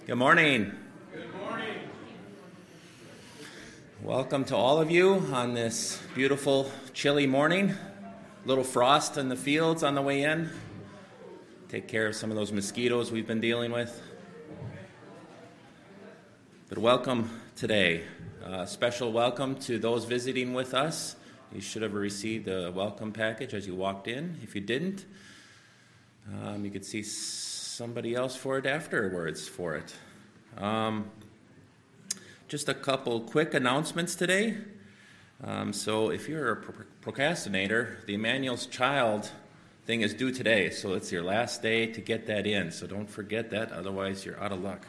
Good morning. Good morning. Welcome to all of you on this beautiful, chilly morning. A little frost in the fields on the way in. Take care of some of those mosquitoes we've been dealing with. But welcome today. Special welcome to those visiting with us. You should have received a welcome package as you walked in. If you didn't, you could see somebody else for it afterwards for it. Just a couple quick announcements today. So if you're a procrastinator, the Emmanuel's Child thing is due today, so it's your last day to get that in. So don't forget that, otherwise you're out of luck.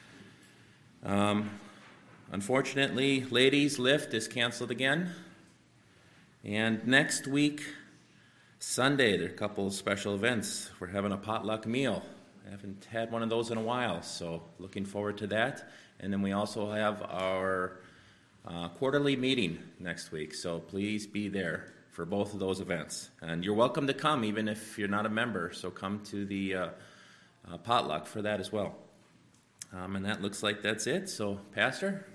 Unfortunately, ladies' lift is canceled again. And next week, Sunday, there are a couple of special events. We're having a potluck meal. I haven't had one of those in a while, so looking forward to that. And then we also have our quarterly meeting next week, so please be there for both of those events. And you're welcome to come, even if you're not a member, so come to the potluck for that as well. And that looks like that's it, so Pastor?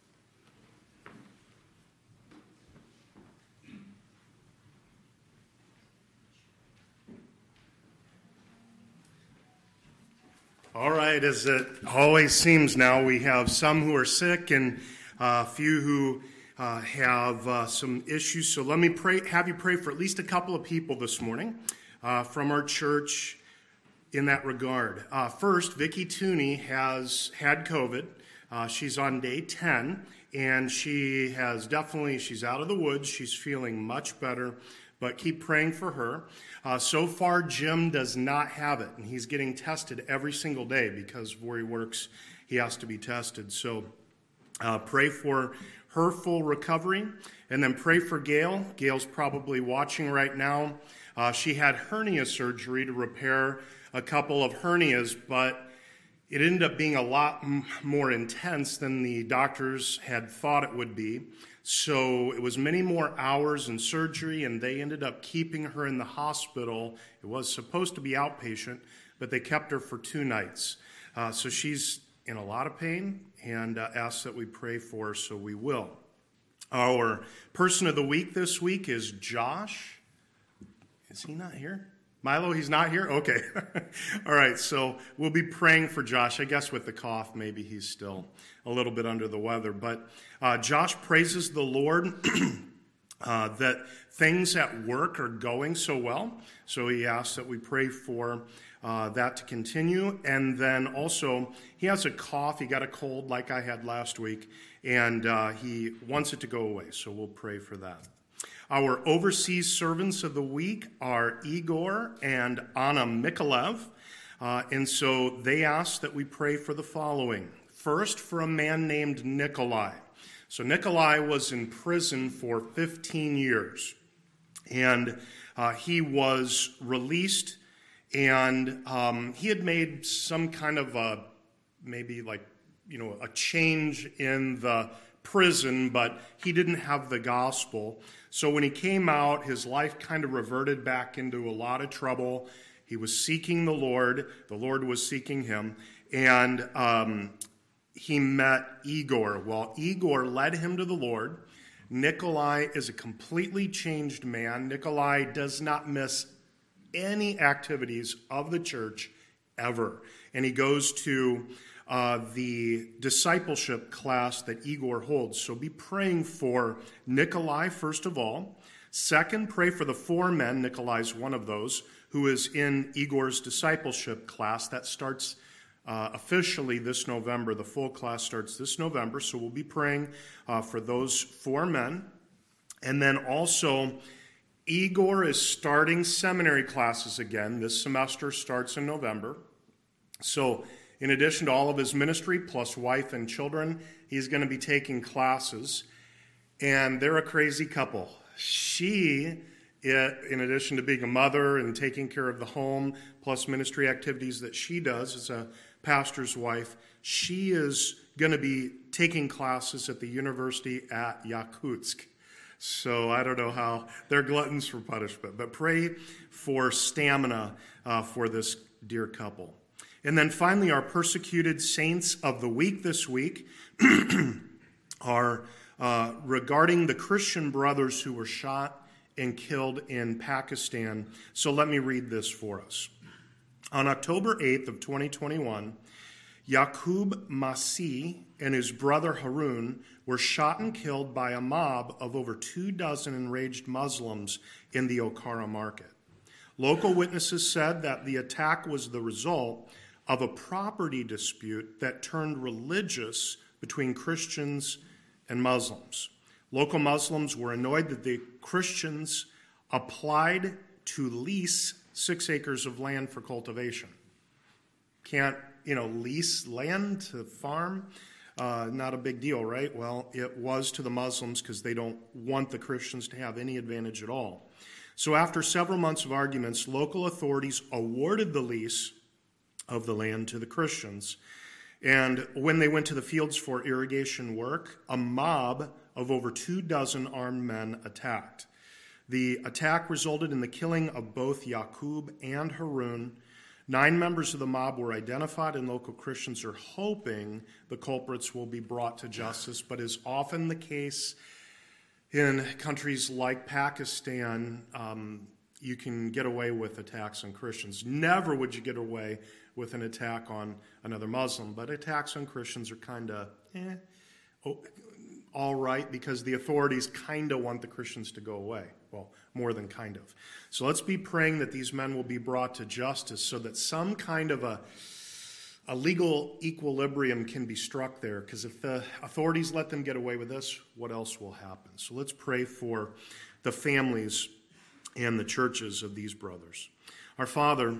All right, as it always seems now, we have some who are sick and a few who have some issues. So let me have you pray for at least a couple of people this morning from our church in that regard. First, Vicki Tooney has had COVID. She's on day 10, and she's out of the woods. She's feeling much better, but keep praying for her. So far, Jim does not have it, and he's getting tested every single day because where he works, he has to be tested. So pray for her full recovery, and then pray for Gail. Gail's probably watching right now. She had hernia surgery to repair a couple of hernias, but it ended up being a lot more intense than the doctors had thought it would be. So it was many more hours in surgery, and they ended up keeping her in the hospital. It was supposed to be outpatient, but they kept her for 2 nights. So she's in a lot of pain and asks that we pray for her, so we will. Our person of the week this week is Josh. Is he not here? Milo, he's not here? Okay. All right, so we'll be praying for Josh. I guess with the cough, maybe he's still a little bit under the weather. But Josh praises the Lord that things at work are going so well. So he asks that we pray for that to continue. And then also, he has a cough. He got a cold like I had last week, and he wants it to go away. So we'll pray for that. Our overseas servants of the week are Igor and Anna Mikalev. And so they ask that we pray for the following. First, for a man named Nikolai. So Nikolai was in prison for 15 years. And he was released, and he had made some kind of a change in the prison, but he didn't have the gospel. So when he came out, his life kind of reverted back into a lot of trouble. He was seeking the Lord was seeking him, and he met Igor. Well, Igor led him to the Lord. Nikolai is a completely changed man. Nikolai does not miss any activities of the church ever, and he goes to the discipleship class that Igor holds. So be praying for Nikolai, first of all. Second, pray for the 4 men, Nikolai's one of those, who is in Igor's discipleship class. That starts officially this November. The full class starts this November, so we'll be praying for those 4 men. And then also, Igor is starting seminary classes again. This semester starts in November. So in addition to all of his ministry, plus wife and children, he's going to be taking classes. And they're a crazy couple. She, in addition to being a mother and taking care of the home, plus ministry activities that she does as a pastor's wife, she is going to be taking classes at the university at Yakutsk. So I don't know how they're gluttons for punishment, but pray for stamina for this dear couple. And then finally, our persecuted saints of the week this week are regarding the Christian brothers who were shot and killed in Pakistan. So let me read this for us. On October 8th of 2021, Yaqub Masih and his brother Harun were shot and killed by a mob of over 24 enraged Muslims in the Okara market. Local witnesses said that the attack was the result of a property dispute that turned religious between Christians and Muslims. Local Muslims were annoyed that the Christians applied to lease 6 acres of land for cultivation. Can't, lease land to farm? Not a big deal, right? Well, it was to the Muslims because they don't want the Christians to have any advantage at all. So after several months of arguments, local authorities awarded the lease of the land to the Christians. And when they went to the fields for irrigation work, a mob of over 24 armed men attacked. The attack resulted in the killing of both Yaqub and Harun. 9 members of the mob were identified, and local Christians are hoping the culprits will be brought to justice. But as often the case in countries like Pakistan, you can get away with attacks on Christians. Never would you get away with an attack on another Muslim, but attacks on Christians are kind of all right, because the authorities kind of want the Christians to go away. Well, more than kind of. So let's be praying that these men will be brought to justice so that some kind of a legal equilibrium can be struck there, because if the authorities let them get away with this, what else will happen? So let's pray for the families and the churches of these brothers. Our Father,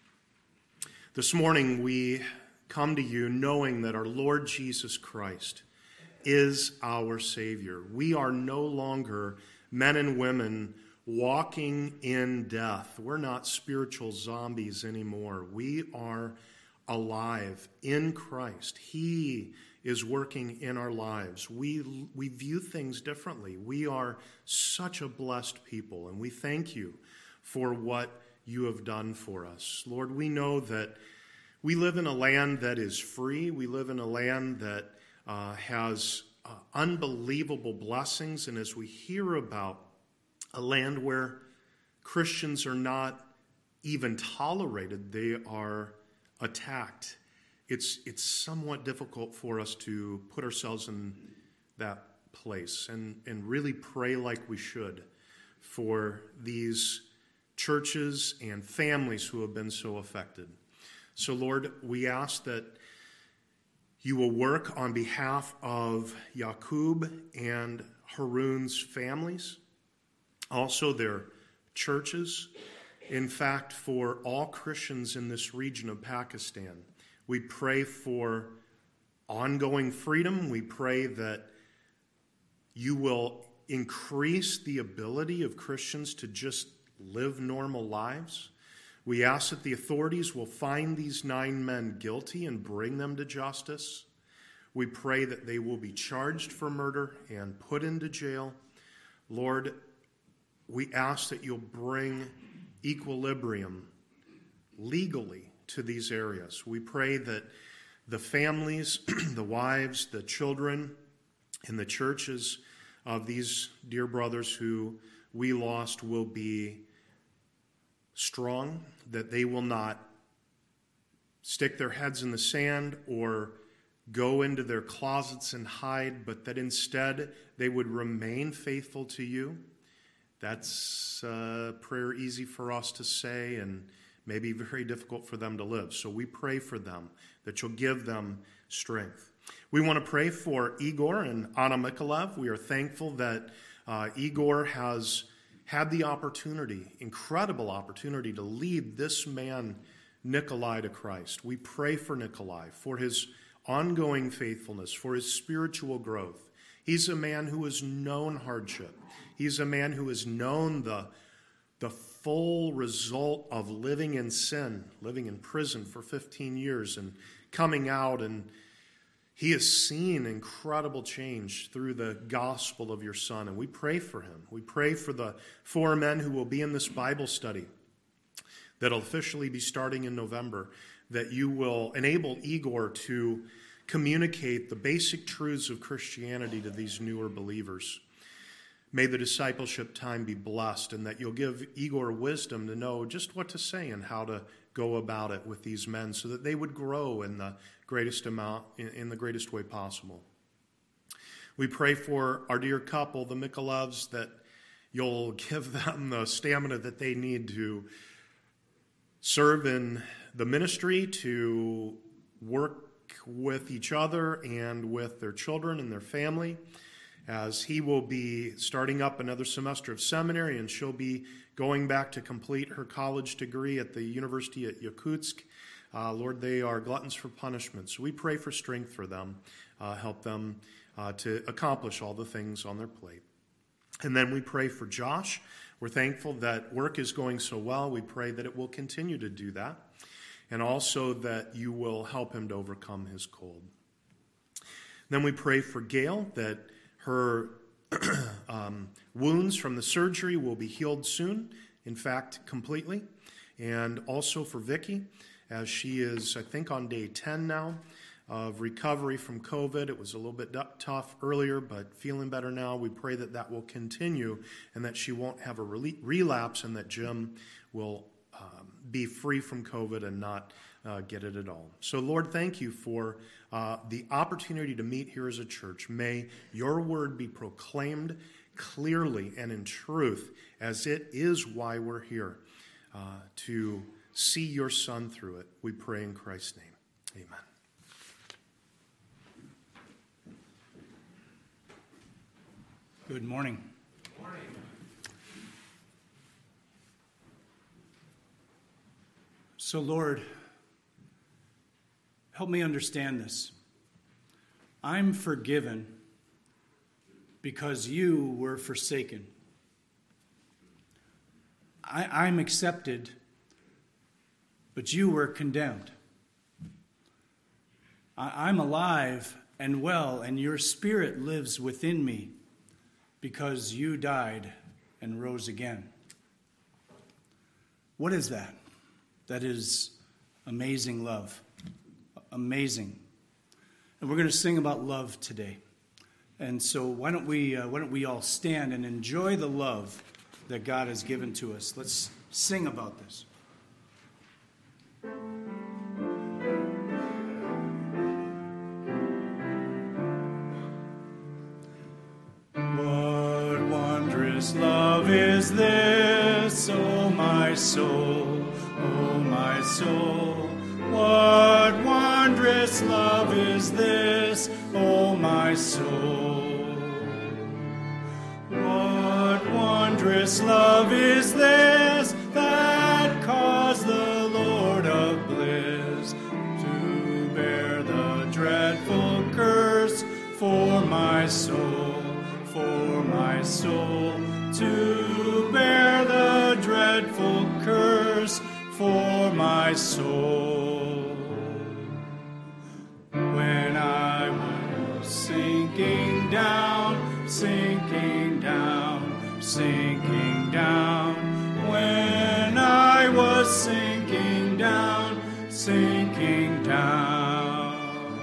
this morning we come to you knowing that our Lord Jesus Christ is our Savior. We are no longer men and women walking in death. We're not spiritual zombies anymore. We are alive in Christ. He is working in our lives. We view things differently. We are such a blessed people, and we thank you for what you have done for us. Lord, we know that we live in a land that is free. We live in a land that has unbelievable blessings, and as we hear about a land where Christians are not even tolerated, they are attacked, it's somewhat difficult for us to put ourselves in that place and really pray like we should for these churches and families who have been so affected. So, Lord, we ask that you will work on behalf of Yaqub and Harun's families, also their churches. In fact, for all Christians in this region of Pakistan, we pray for ongoing freedom. We pray that you will increase the ability of Christians to just live normal lives. We ask that the authorities will find these 9 men guilty and bring them to justice. We pray that they will be charged for murder and put into jail. Lord, we ask that you'll bring equilibrium legally to these areas. We pray that the families, the wives, the children, and the churches of these dear brothers who we lost will be strong, that they will not stick their heads in the sand or go into their closets and hide, but that instead they would remain faithful to you. That's a prayer easy for us to say and maybe very difficult for them to live. So we pray for them, that you'll give them strength. We want to pray for Igor and Anna Mikalev. We are thankful that Igor has had the opportunity, incredible opportunity, to lead this man, Nikolai, to Christ. We pray for Nikolai, for his ongoing faithfulness, for his spiritual growth. He's a man who has known hardship. He's a man who has known the full result of living in sin, living in prison for 15 years and coming out, and he has seen incredible change through the gospel of your Son, and we pray for him. We pray for the 4 men who will be in this Bible study that will officially be starting in November, that you will enable Igor to communicate the basic truths of Christianity to these newer believers. May the discipleship time be blessed, and that you'll give Igor wisdom to know just what to say and how to go about it with these men so that they would grow in the greatest way possible. We pray for our dear couple, the Mikolevs, that you'll give them the stamina that they need to serve in the ministry, to work with each other and with their children and their family, as he will be starting up another semester of seminary and she'll be going back to complete her college degree at the University at Yakutsk. Lord, they are gluttons for punishment, so we pray for strength for them, help them to accomplish all the things on their plate. And then we pray for Josh. We're thankful that work is going so well. We pray that it will continue to do that, and also that you will help him to overcome his cold. Then we pray for Gail, that her wounds from the surgery will be healed soon, in fact, completely. And also for Vicky, as she is, I think, on day 10 now of recovery from COVID. It was a little bit tough earlier, but feeling better now. We pray that that will continue and that she won't have a relapse, and that Jim will be free from COVID and not get it at all. So, Lord, thank you for the opportunity to meet here as a church. May your word be proclaimed clearly and in truth, as it is why we're here, to see your Son through it. We pray in Christ's name. Amen. Good morning. Good morning. So, Lord, help me understand this. I'm forgiven because you were forsaken. I'm accepted, but you were condemned. I'm alive and well, and your Spirit lives within me because you died and rose again. What is that? That is amazing love. Amazing. And we're going to sing about love today. And so why don't we all stand and enjoy the love that God has given to us. Let's sing about this. What wondrous love is this, O my soul, O my soul. What wondrous love is this, O my soul. What wondrous love is this that caused the Lord of bliss to bear the dreadful curse for my soul, to bear the dreadful curse for my soul. When I was sinking down, sinking down, sinking down, when I was sinking down, sinking down,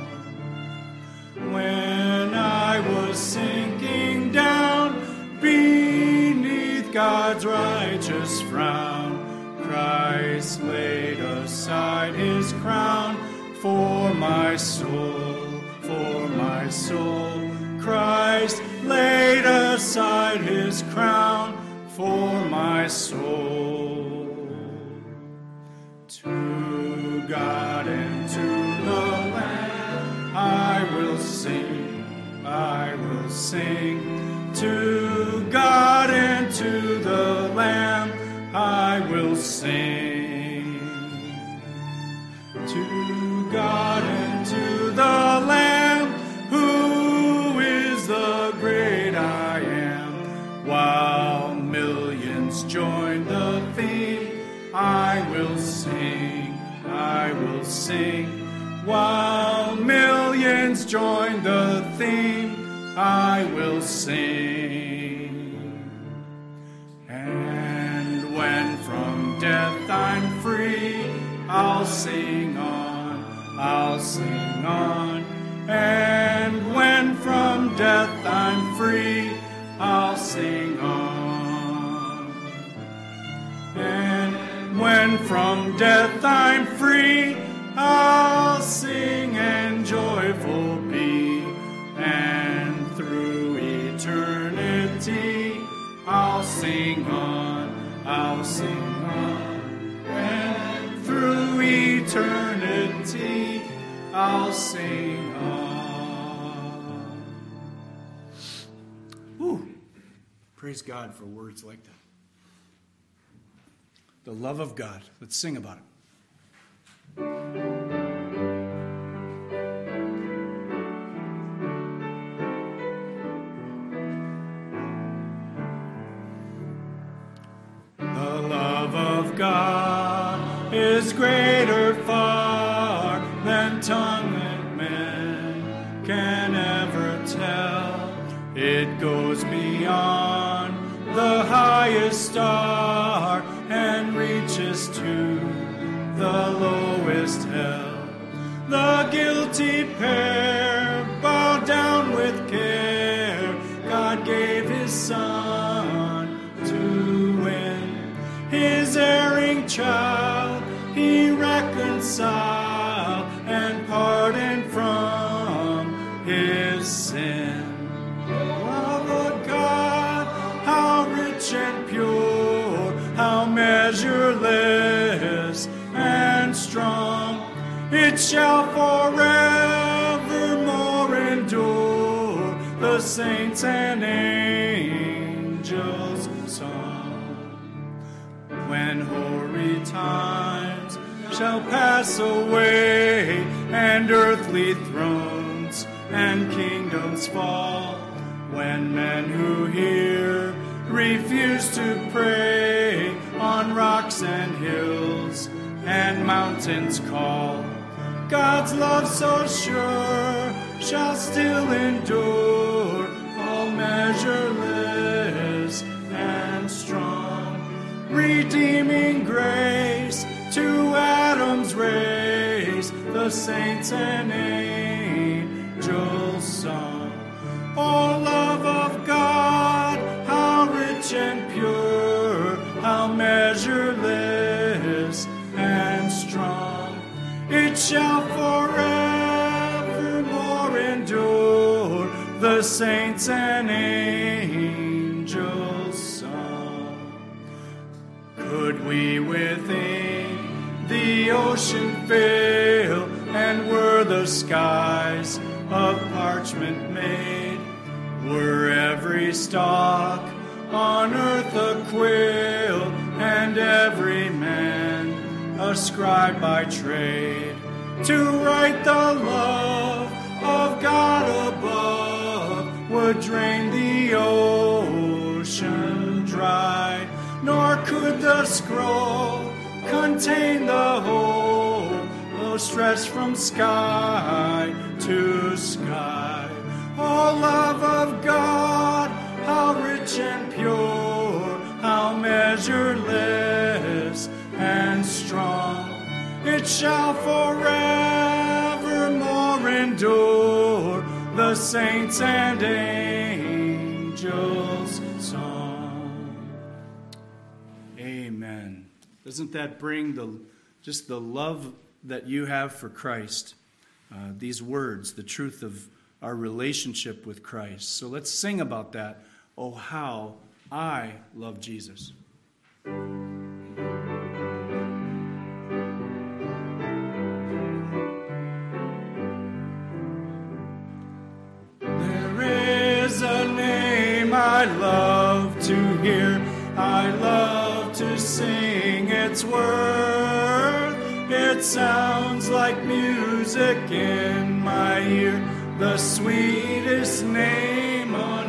when I was sinking down beneath God's righteous frown, Christ laid aside his crown for my soul, for my soul. Christ laid aside his crown for my soul. To God and to the Lamb I will sing, I will sing. To God and to the Lamb I will sing. To God and to the Lamb, who is the great I am, while millions join the theme, I will sing, I will sing. While millions join the theme, I will sing. And when from death I'm free, I'll sing on. sing on. And when from death I'm free, I'll sing on. And when from death I'm free, I'll sing and joyful be. And through eternity, I'll sing on, I'll sing on. And through eternity, I'll sing on. Whew. Praise God for words like that. The love of God. Let's sing about it. The love of God is greater far than tongue and man can ever tell. It goes beyond the highest star and reaches to the lowest hell. The guilty pair bowed down with care. God gave his Son to win his erring child. He reconciled and pardoned from his sin. Love of God, how rich and pure, how measureless and strong, it shall forevermore endure, the saints and angels' song. When hoary times shall pass away, and earthly thrones and kingdoms fall, when men who hear refuse to pray, on rocks and hills and mountains call, God's love so sure shall still endure, all measureless and strong, redeeming grace to Adam's race, the saints and angels' song. Oh, love of God, how rich and pure, how measureless and strong, it shall forevermore endure, the saints and angels' song. Could we within the ocean fill, and were the skies of parchment made, were every stalk on earth a quill, and every man a scribe by trade, to write the love of God above, would drain the ocean dry, nor could the scroll contain the whole, though stretched from sky to sky. Oh, love of God, how rich and pure, how measureless and strong, it shall forevermore endure, the saints and angels' song. Amen. Doesn't that bring just the love that you have for Christ? These words, the truth of our relationship with Christ. So let's sing about that. Oh, how I love Jesus. There is a name I love to hear, I love to sing its worth. It sounds like music in my ear, the sweetest name on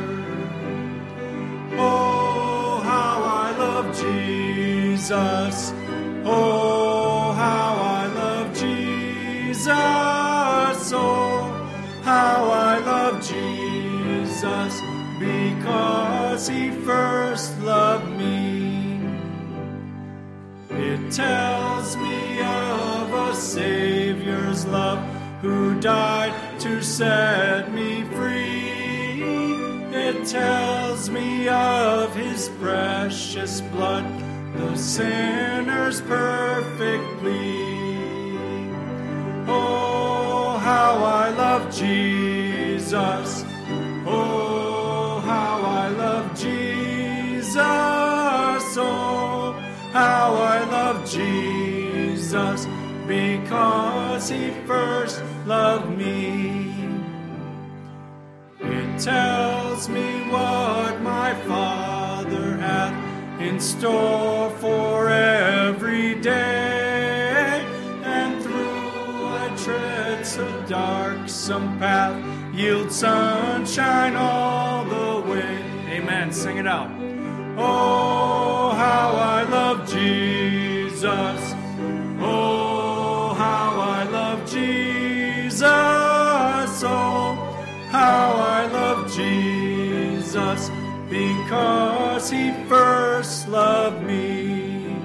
earth. Oh, how I love Jesus. Oh, how I love Jesus. Oh, how I love Jesus, because he first loved me. It tells me of a Savior's love died to set me free. It tells me of his precious blood, the sinner's perfect plea. Oh, how I love Jesus. Oh, how I love Jesus. Oh, how I love Jesus, because he first loved me. It tells me what my Father hath in store for every day, and through I tread so darksome path, yield sunshine all the way. Amen. Sing it out. Oh, how I love Jesus. Oh, how I love Jesus. Oh, how I love Jesus, because he first loved me.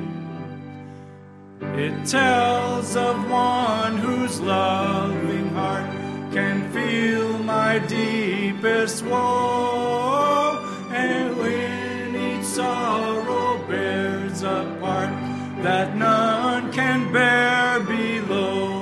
It tells of one whose loving heart can feel my deepest woe, and when each sorrow bears a part that none can bear below.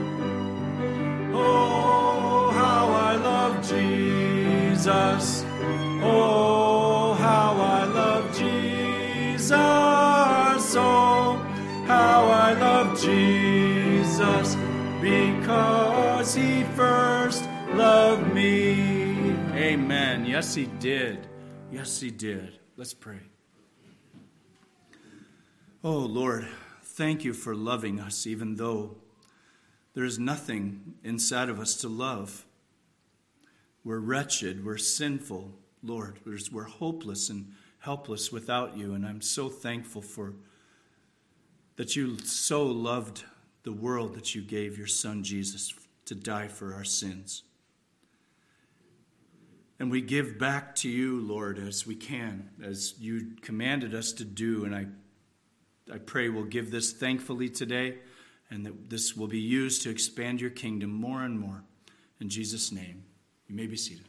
Oh, how I love Jesus. Oh, how I love Jesus. Oh, how I love Jesus, because he first loved me. Amen. Yes, he did. Yes, he did. Let's pray. Oh, Lord, thank you for loving us, even though there is nothing inside of us to love. We're wretched, we're sinful, Lord. We're hopeless and helpless without you, and I'm so thankful for that you so loved the world that you gave your Son Jesus to die for our sins. And we give back to you, Lord, as we can, as you commanded us to do, and I pray we'll give this thankfully today, and that this will be used to expand your kingdom more and more. In Jesus' name, you may be seated.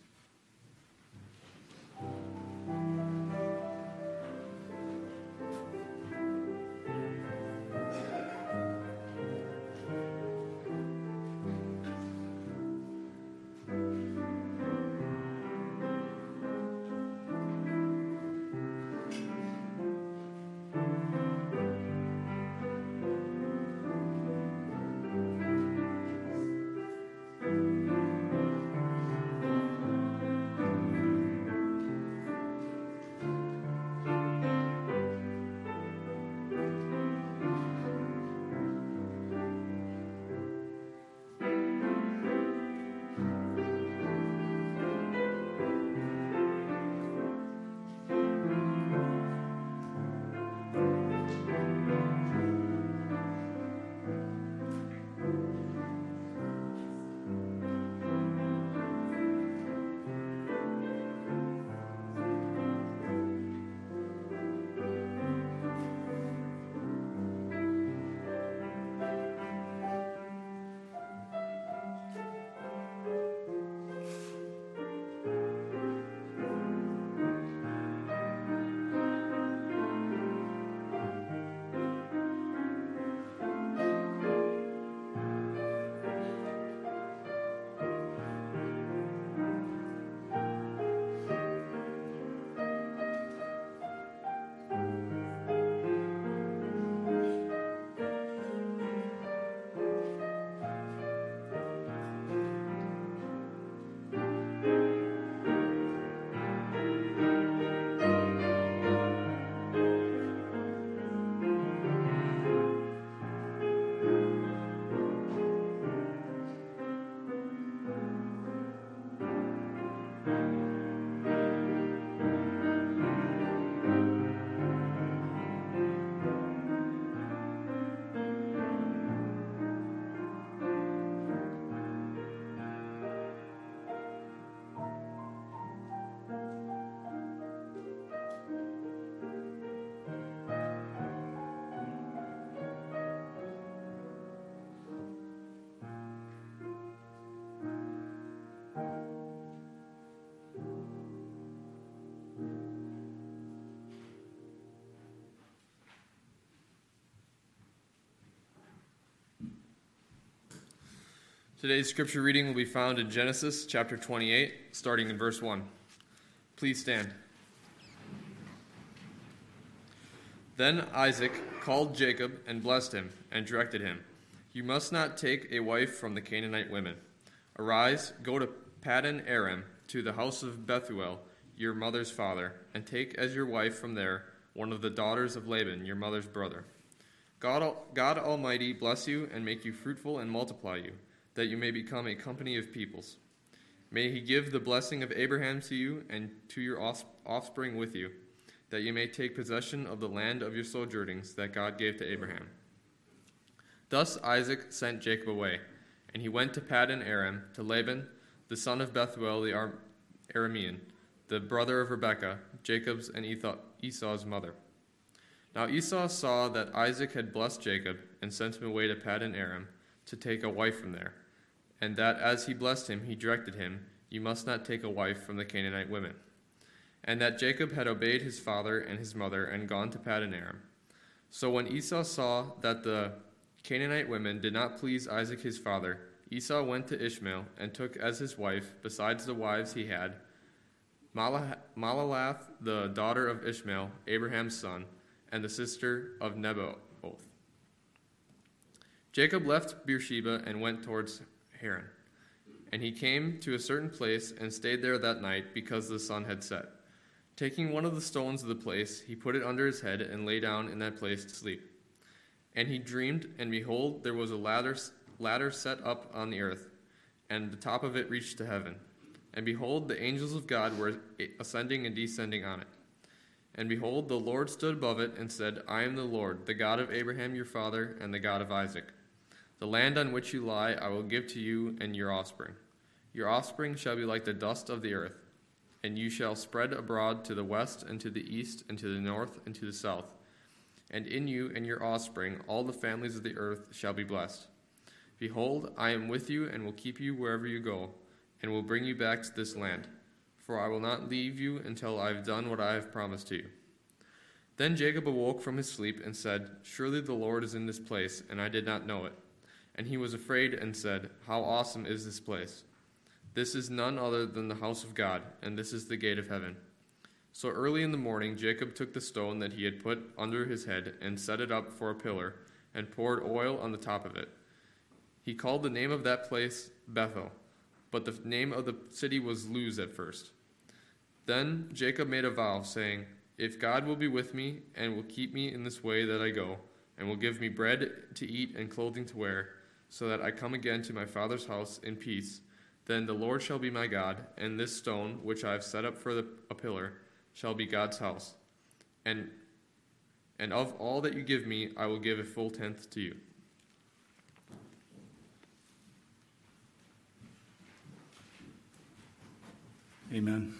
Today's scripture reading will be found in Genesis chapter 28, starting in verse 1. Please stand. Then Isaac called Jacob and blessed him and directed him, "You must not take a wife from the Canaanite women. Arise, go to Paddan Aram, to the house of Bethuel, your mother's father, and take as your wife from there one of the daughters of Laban, your mother's brother. God Almighty bless you and make you fruitful and multiply you, that you may become a company of peoples. May he give the blessing of Abraham to you and to your offspring with you, that you may take possession of the land of your sojournings that God gave to Abraham." Thus Isaac sent Jacob away, and he went to Paddan Aram, to Laban, the son of Bethuel the Aramean, the brother of Rebekah, Jacob's and Esau's mother. Now Esau saw that Isaac had blessed Jacob, and sent him away to Paddan Aram, to take a wife from there, and that as he blessed him, he directed him, "You must not take a wife from the Canaanite women." And that Jacob had obeyed his father and his mother, and gone to Paddan Aram. So when Esau saw that the Canaanite women did not please Isaac his father, Esau went to Ishmael, and took as his wife, besides the wives he had, Mahalath, the daughter of Ishmael, Abraham's son, and the sister of Nebaioth. Jacob left Beersheba and went towards Haran. And he came to a certain place and stayed there that night, because the sun had set. Taking one of the stones of the place, he put it under his head and lay down in that place to sleep. And he dreamed, and behold, there was a ladder set up on the earth, and the top of it reached to heaven. And behold, the angels of God were ascending and descending on it. And behold, the Lord stood above it and said, "I am the Lord, the God of Abraham your father, and the God of Isaac. The land on which you lie I will give to you and your offspring. Your offspring shall be like the dust of the earth, and you shall spread abroad to the west and to the east and to the north and to the south. And in you and your offspring all the families of the earth shall be blessed. Behold, I am with you and will keep you wherever you go, and will bring you back to this land. For I will not leave you until I have done what I have promised to you." Then Jacob awoke from his sleep and said, "Surely the Lord is in this place, and I did not know it." And he was afraid and said, "How awesome is this place! This is none other than the house of God, and this is the gate of heaven." So early in the morning Jacob took the stone that he had put under his head and set it up for a pillar, and poured oil on the top of it. He called the name of that place Bethel, but the name of the city was Luz at first. Then Jacob made a vow, saying, "If God will be with me, and will keep me in this way that I go, and will give me bread to eat and clothing to wear, so that I come again to my father's house in peace, then the Lord shall be my God, and this stone, which I have set up for a pillar, shall be God's house. And of all that you give me, I will give a full tenth to you." Amen.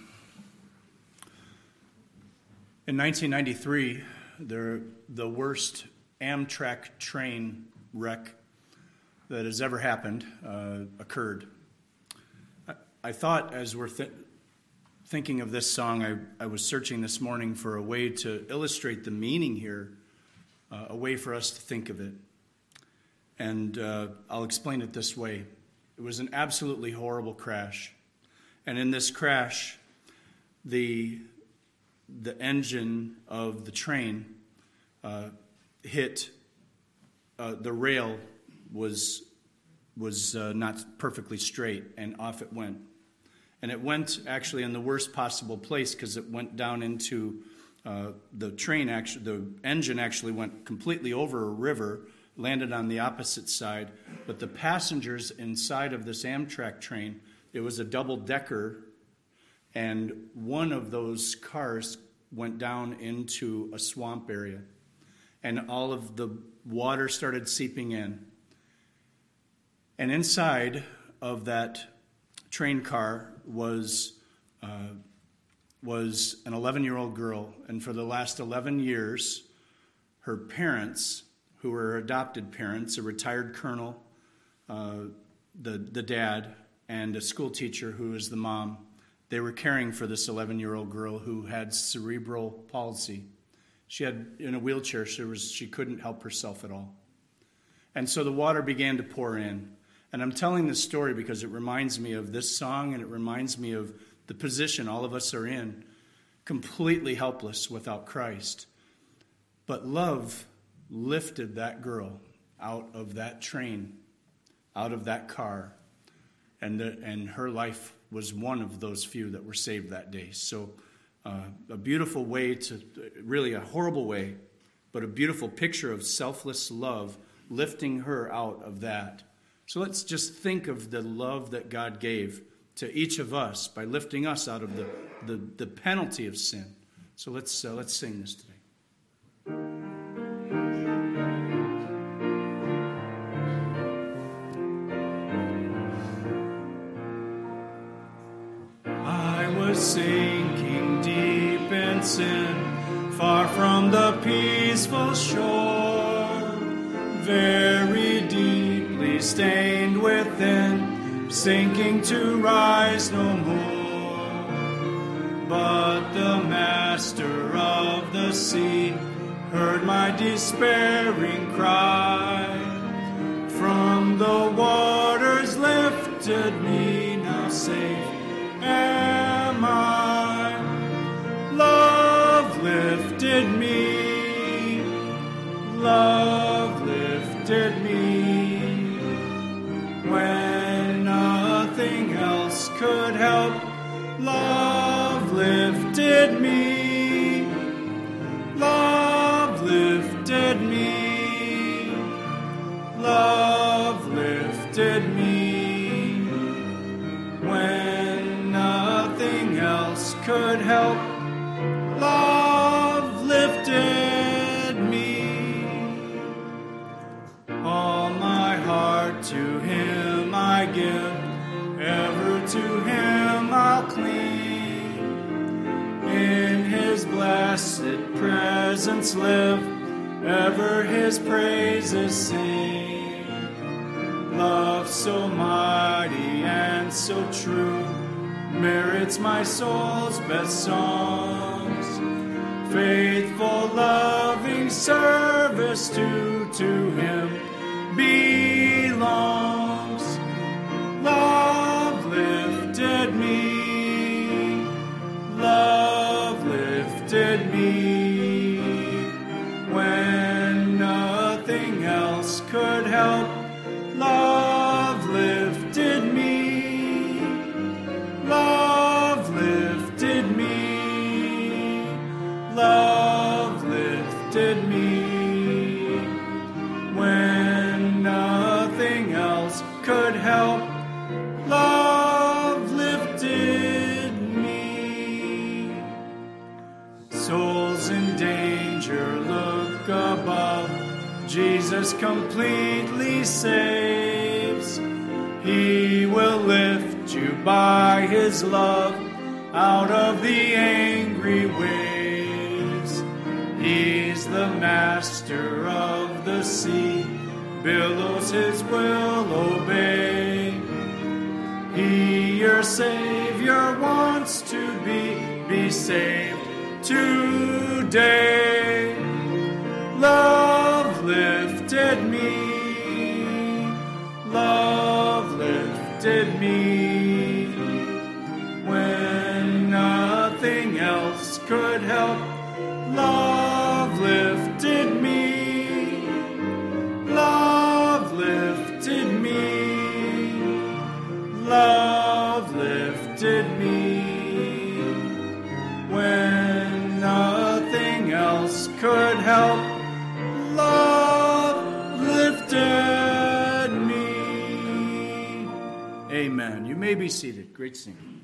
In 1993, the worst Amtrak train wreck that has ever happened occurred. I thought, as we're thinking of this song, I was searching this morning for a way to illustrate the meaning here, a way for us to think of it. And I'll explain it this way. It was an absolutely horrible crash. And in this crash, the engine of the train hit the rail was not perfectly straight, and off it went. And it went actually in the worst possible place, because it went down into the engine actually went completely over a river, landed on the opposite side. But the passengers inside of this Amtrak train, it was a double-decker, and one of those cars went down into a swamp area, and all of the water started seeping in. And inside of that train car was an 11-year-old girl, and for the last 11 years, her parents, who were her adopted parents, a retired colonel, the dad, and a school teacher who was the mom, they were caring for this 11-year-old girl who had cerebral palsy. She had, in a wheelchair, she couldn't help herself at all. And so the water began to pour in. And I'm telling this story because it reminds me of this song, and it reminds me of the position all of us are in, completely helpless without Christ. But love lifted that girl out of that train, out of that car, and her life was one of those few that were saved that day. So a beautiful way to, really a horrible way, but a beautiful picture of selfless love lifting her out of that. So let's just think of the love that God gave to each of us by lifting us out of the penalty of sin. So let's sing this today. I was sinking deep in sin, far from the peaceful shore, very deeply stained within, sinking to rise no more. But the master of the sea heard my despairing cry. From the waters lifted me, now safe am I. Love lifted me, love lifted me, when nothing else could help. Love lifted me, love lifted me, love lifted me, when nothing else could help. Love lifted me. All my heart to Him I give, ever to Him I'll cling. In His blessed presence live, ever His praises sing. Love so mighty and so true merits my soul's best songs. Faithful, loving service to Him belongs. Love lifted me, love lifted me, when nothing else could help. Love lifted me, love lifted me, love lifted me, when nothing else could help. Love lifted me. Souls in danger look above, Jesus completely saves. He will lift you by His love out of the angry waves. He's the master of the sea, billows His will obey. He, your Savior, wants to be saved today. Love lifted me, love lifted me, when nothing else could help. Love lifted me, love lifted me, love lifted me, when nothing else could help. Love lifted me. Amen. You may be seated. Great singing.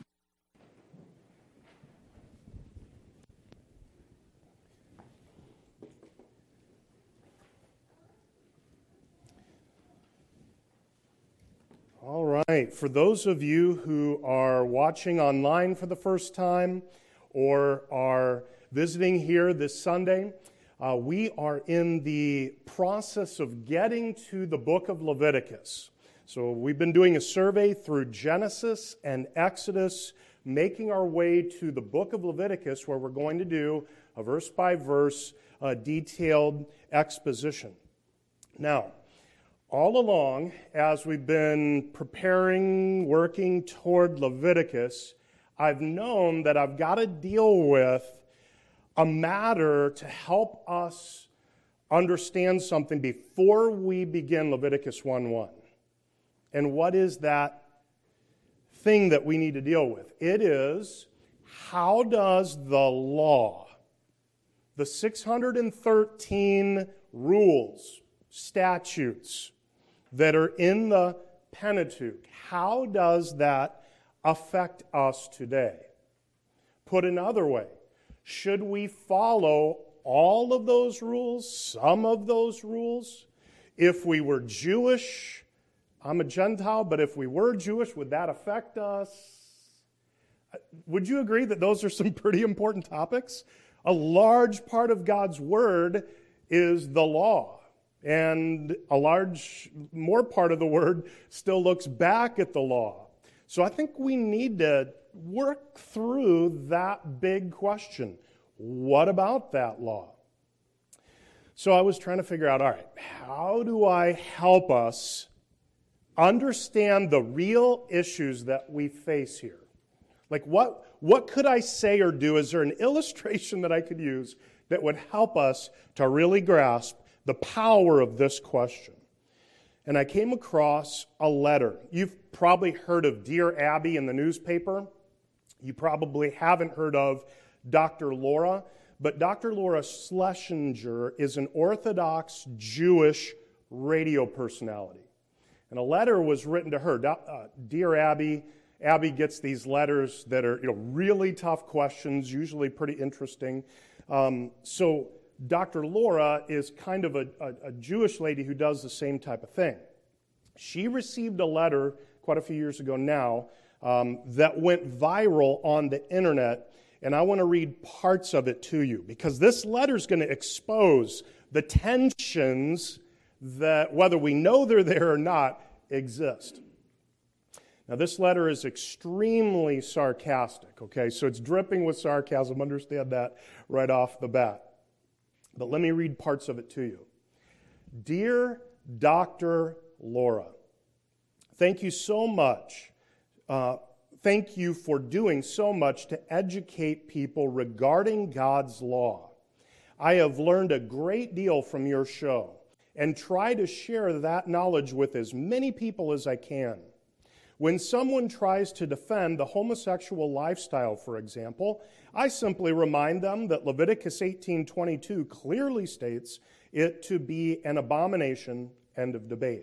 All right. For those of you who are watching online for the first time or are visiting here this Sunday, we are in the process of getting to the book of Leviticus. So we've been doing a survey through Genesis and Exodus, making our way to the book of Leviticus, where we're going to do a verse-by-verse detailed exposition. Now, All along, as we've been preparing, working toward Leviticus, I've known that I've got to deal with a matter to help us understand something before we begin Leviticus 1:1. And what is that thing that we need to deal with? It is, how does the law, the 613 rules, statutes that are in the Pentateuch, how does that affect us today? Put another way, should we follow all of those rules, some of those rules? If we were Jewish, I'm a Gentile, but if we were Jewish, would that affect us? Would you agree that those are some pretty important topics? A large part of God's Word is the law, and a more part of the Word still looks back at the law. So I think we need to work through that big question. What about that law? So I was trying to figure out, all right, how do I help us understand the real issues that we face here? Like what could I say or do? Is there an illustration that I could use that would help us to really grasp the power of this question? And I came across a letter. You've probably heard of Dear Abby in the newspaper. You probably haven't heard of Dr. Laura, but Dr. Laura Schlesinger is an Orthodox Jewish radio personality. And a letter was written to her. Dear Abby. Abby gets these letters that are really tough questions, usually pretty interesting. So Dr. Laura is kind of a Jewish lady who does the same type of thing. She received a letter quite a few years ago now that went viral on the internet, and I want to read parts of it to you because this letter is going to expose the tensions that, whether we know they're there or not, exist. Now, this letter is extremely sarcastic, okay? So it's dripping with sarcasm. Understand that right off the bat. But let me read parts of it to you. Dear Dr. Laura, thank you so much. Thank you for doing so much to educate people regarding God's law. I have learned a great deal from your show and try to share that knowledge with as many people as I can. When someone tries to defend the homosexual lifestyle, for example, I simply remind them that Leviticus 18:22 clearly states it to be an abomination, end of debate.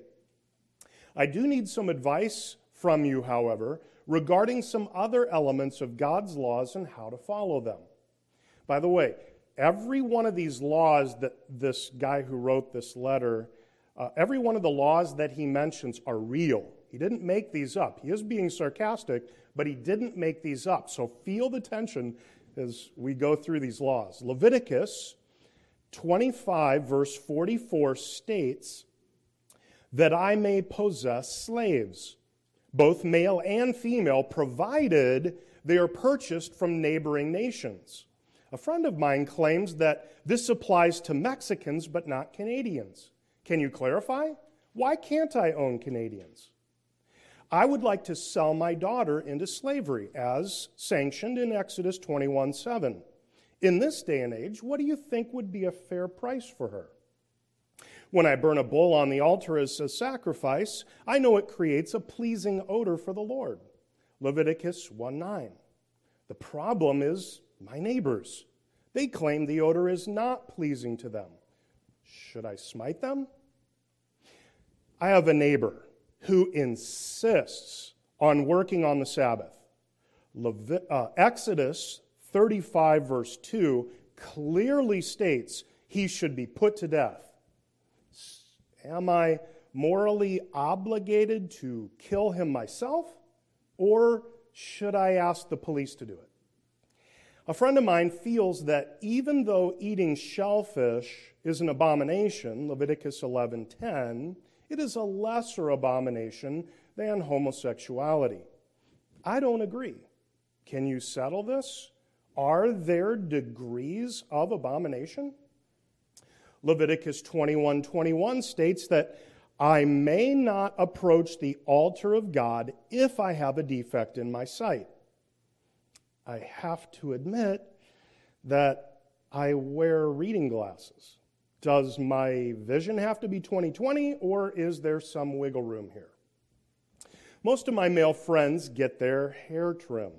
I do need some advice from you, however, regarding some other elements of God's laws and how to follow them. By the way, every one of these laws that this guy who wrote this letter, every one of the laws that he mentions are real. He didn't make these up. He is being sarcastic, but he didn't make these up. So feel the tension as we go through these laws. Leviticus 25, verse 44 states that I may possess slaves, both male and female, provided they are purchased from neighboring nations. A friend of mine claims that this applies to Mexicans but not Canadians. Can you clarify? Why can't I own Canadians? I would like to sell my daughter into slavery, as sanctioned in Exodus 21:7. In this day and age, what do you think would be a fair price for her? When I burn a bull on the altar as a sacrifice, I know it creates a pleasing odor for the Lord. Leviticus 1:9. The problem is my neighbors. They claim the odor is not pleasing to them. Should I smite them? I have a neighbor who insists on working on the Sabbath. Exodus 35, verse 2, clearly states he should be put to death. Am I morally obligated to kill him myself, or should I ask the police to do it? A friend of mine feels that even though eating shellfish is an abomination, Leviticus 11:10, it is a lesser abomination than homosexuality. I don't agree. Can you settle this? Are there degrees of abomination? Leviticus 21:21 states that I may not approach the altar of God if I have a defect in my sight. I have to admit that I wear reading glasses. Does my vision have to be 20/20, or is there some wiggle room here? Most of my male friends get their hair trimmed.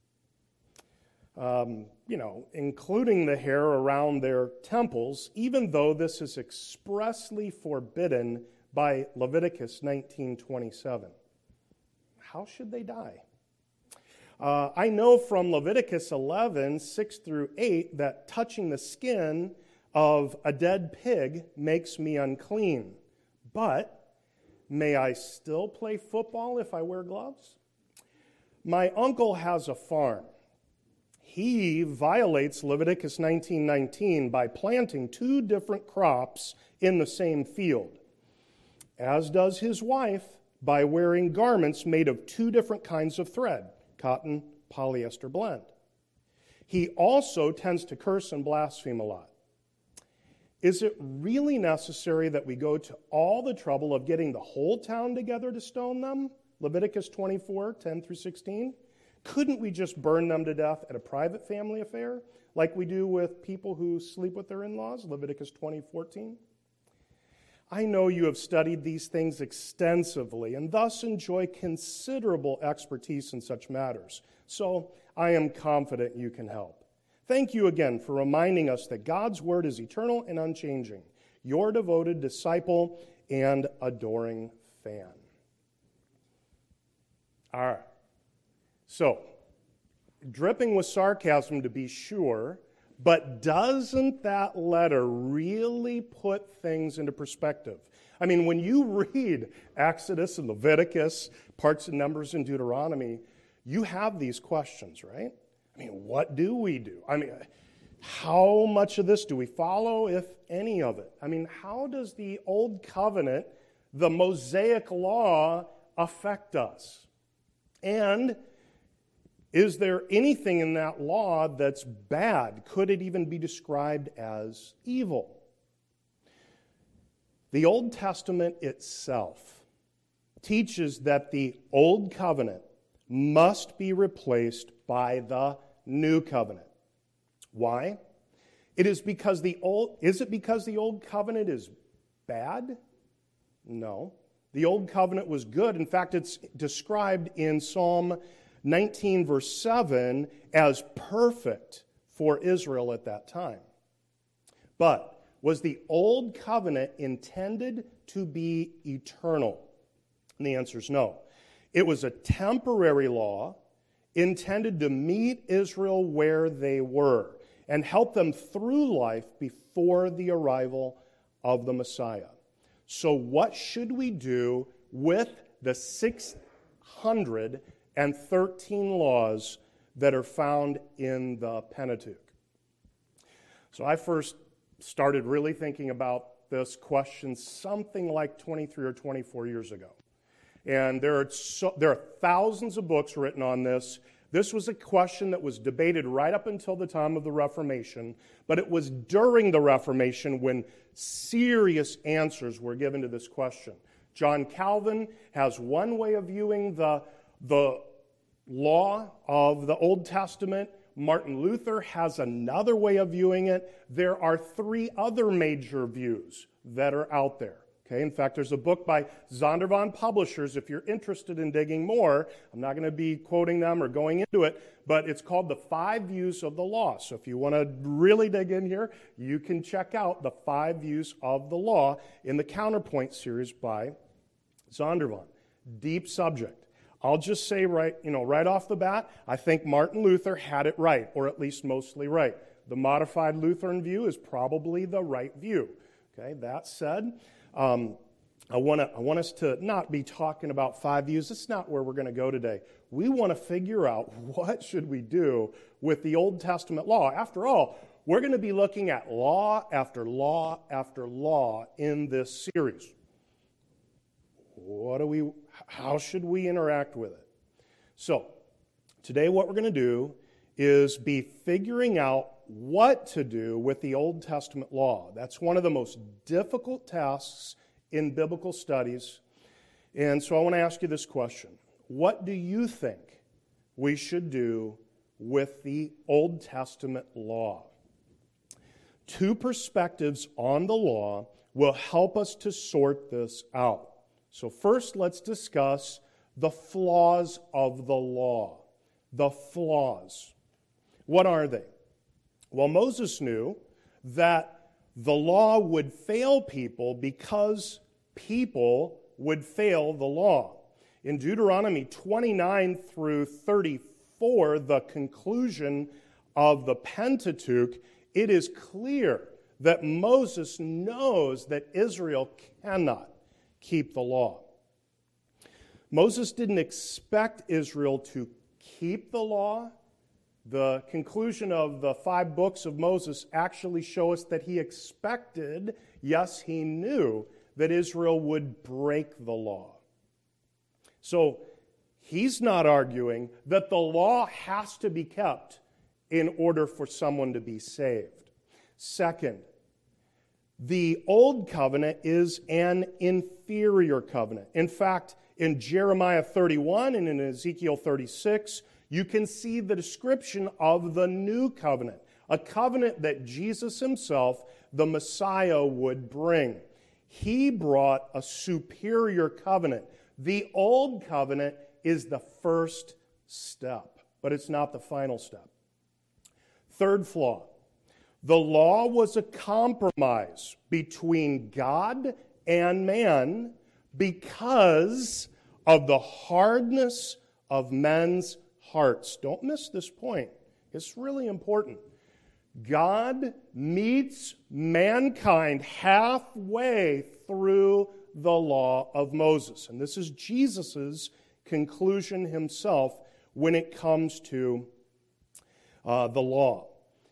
Including the hair around their temples, even though this is expressly forbidden by Leviticus 19:27. How should they dye? I know from Leviticus 11:6-8, that touching the skin of a dead pig makes me unclean. But may I still play football if I wear gloves? My uncle has a farm. He violates Leviticus 19:19 by planting 2 different crops in the same field, as does his wife by wearing garments made of 2 different kinds of thread, cotton, polyester blend. He also tends to curse and blaspheme a lot. Is it really necessary that we go to all the trouble of getting the whole town together to stone them? Leviticus 24:10-16. Couldn't we just burn them to death at a private family affair, like we do with people who sleep with their in-laws? Leviticus 20:14. I know you have studied these things extensively and thus enjoy considerable expertise in such matters. So I am confident you can help. Thank you again for reminding us that God's word is eternal and unchanging. Your devoted disciple and adoring fan. All right. So, dripping with sarcasm to be sure, but doesn't that letter really put things into perspective? I mean, when you read Exodus and Leviticus, parts of Numbers and Deuteronomy, you have these questions, right? I mean, what do we do? I mean, how much of this do we follow, if any of it? I mean, how does the Old Covenant, the Mosaic Law, affect us? And is there anything in that law that's bad? Could it even be described as evil? The Old Testament itself teaches that the Old Covenant must be replaced by the New Covenant. Why? Is it because the Old Covenant is bad? No. The Old Covenant was good. In fact, it's described in Psalm 19, verse 7, as perfect for Israel at that time. But was the Old Covenant intended to be eternal? And the answer is no. It was a temporary law intended to meet Israel where they were and help them through life before the arrival of the Messiah. So what should we do with the 613 laws that are found in the Pentateuch? So I first started really thinking about this question something like 23 or 24 years ago. And there are thousands of books written on this. This was a question that was debated right up until the time of the Reformation, but it was during the Reformation when serious answers were given to this question. John Calvin has one way of viewing the law of the Old Testament. Martin Luther has another way of viewing it. There are 3 other major views that are out there. Okay, in fact, there's a book by Zondervan Publishers, if you're interested in digging more. I'm not going to be quoting them or going into it, but it's called The 5 Views of the Law. So if you want to really dig in here, you can check out The 5 Views of the Law in the Counterpoint series by Zondervan. Deep subject. I'll just say right off the bat, I think Martin Luther had it right, or at least mostly right. The modified Lutheran view is probably the right view. Okay, that said, I want us to not be talking about 5 views. That's not where we're going to go today. We want to figure out what should we do with the Old Testament law. After all, we're going to be looking at law after law after law in this series. How should we interact with it? So, today what we're going to do is be figuring out what to do with the Old Testament law. That's one of the most difficult tasks in biblical studies. And so I want to ask you this question. What do you think we should do with the Old Testament law? Two perspectives on the law will help us to sort this out. So first, let's discuss the flaws of the law. The flaws. What are they? Well, Moses knew that the law would fail people because people would fail the law. In Deuteronomy 29 through 34, the conclusion of the Pentateuch, it is clear that Moses knows that Israel cannot keep the law. Moses didn't expect Israel to keep the law. The conclusion of the 5 books of Moses actually show us that he expected, yes, he knew, that Israel would break the law. So he's not arguing that the law has to be kept in order for someone to be saved. Second, the Old Covenant is an inferior covenant. In fact, in Jeremiah 31 and in Ezekiel 36, you can see the description of the new covenant, a covenant that Jesus himself, the Messiah, would bring. He brought a superior covenant. The Old Covenant is the first step, but it's not the final step. Third flaw. The law was a compromise between God and man because of the hardness of men's hearts. Don't miss this point. It's really important. God meets mankind halfway through the law of Moses. And this is Jesus' conclusion himself when it comes to the law.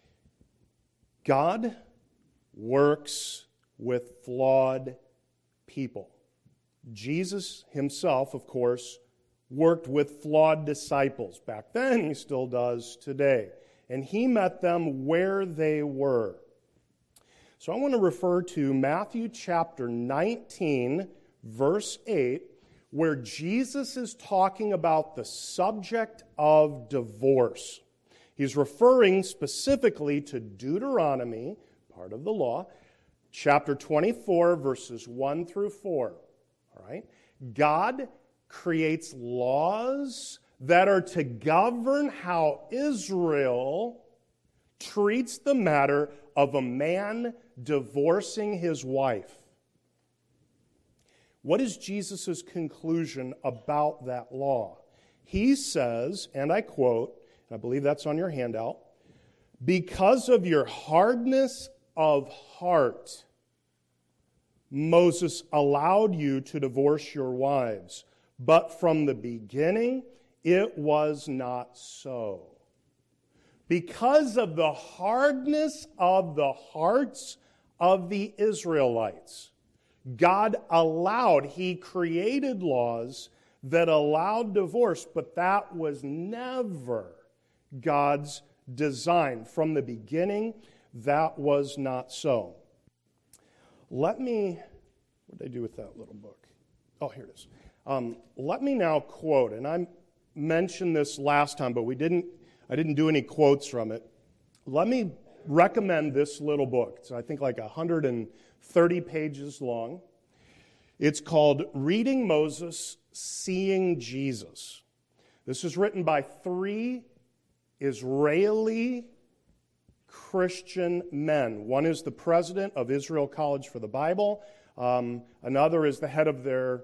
God works with flawed people. Jesus himself, of course, worked with flawed disciples. Back then, he still does today. And he met them where they were. So I want to refer to Matthew chapter 19, verse 8, where Jesus is talking about the subject of divorce. He's referring specifically to Deuteronomy, part of the law, chapter 24, verses 1 through 4. All right? God creates laws that are to govern how Israel treats the matter of a man divorcing his wife. What is Jesus' conclusion about that law? He says, and I quote, and I believe that's on your handout, "Because of your hardness of heart, Moses allowed you to divorce your wives, but from the beginning it was not so." Because of the hardness of the hearts of the Israelites, God allowed, he created laws that allowed divorce, but that was never God's design. From the beginning, that was not so. What did I do with that little book? Oh, here it is. Let me now quote, and I mentioned this last time, but I didn't do any quotes from it. Let me recommend this little book. It's, I think, like 130 pages long. It's called Reading Moses, Seeing Jesus. This is written by 3 Israeli Christian men. One is the president of Israel College for the Bible. Another is the head of their,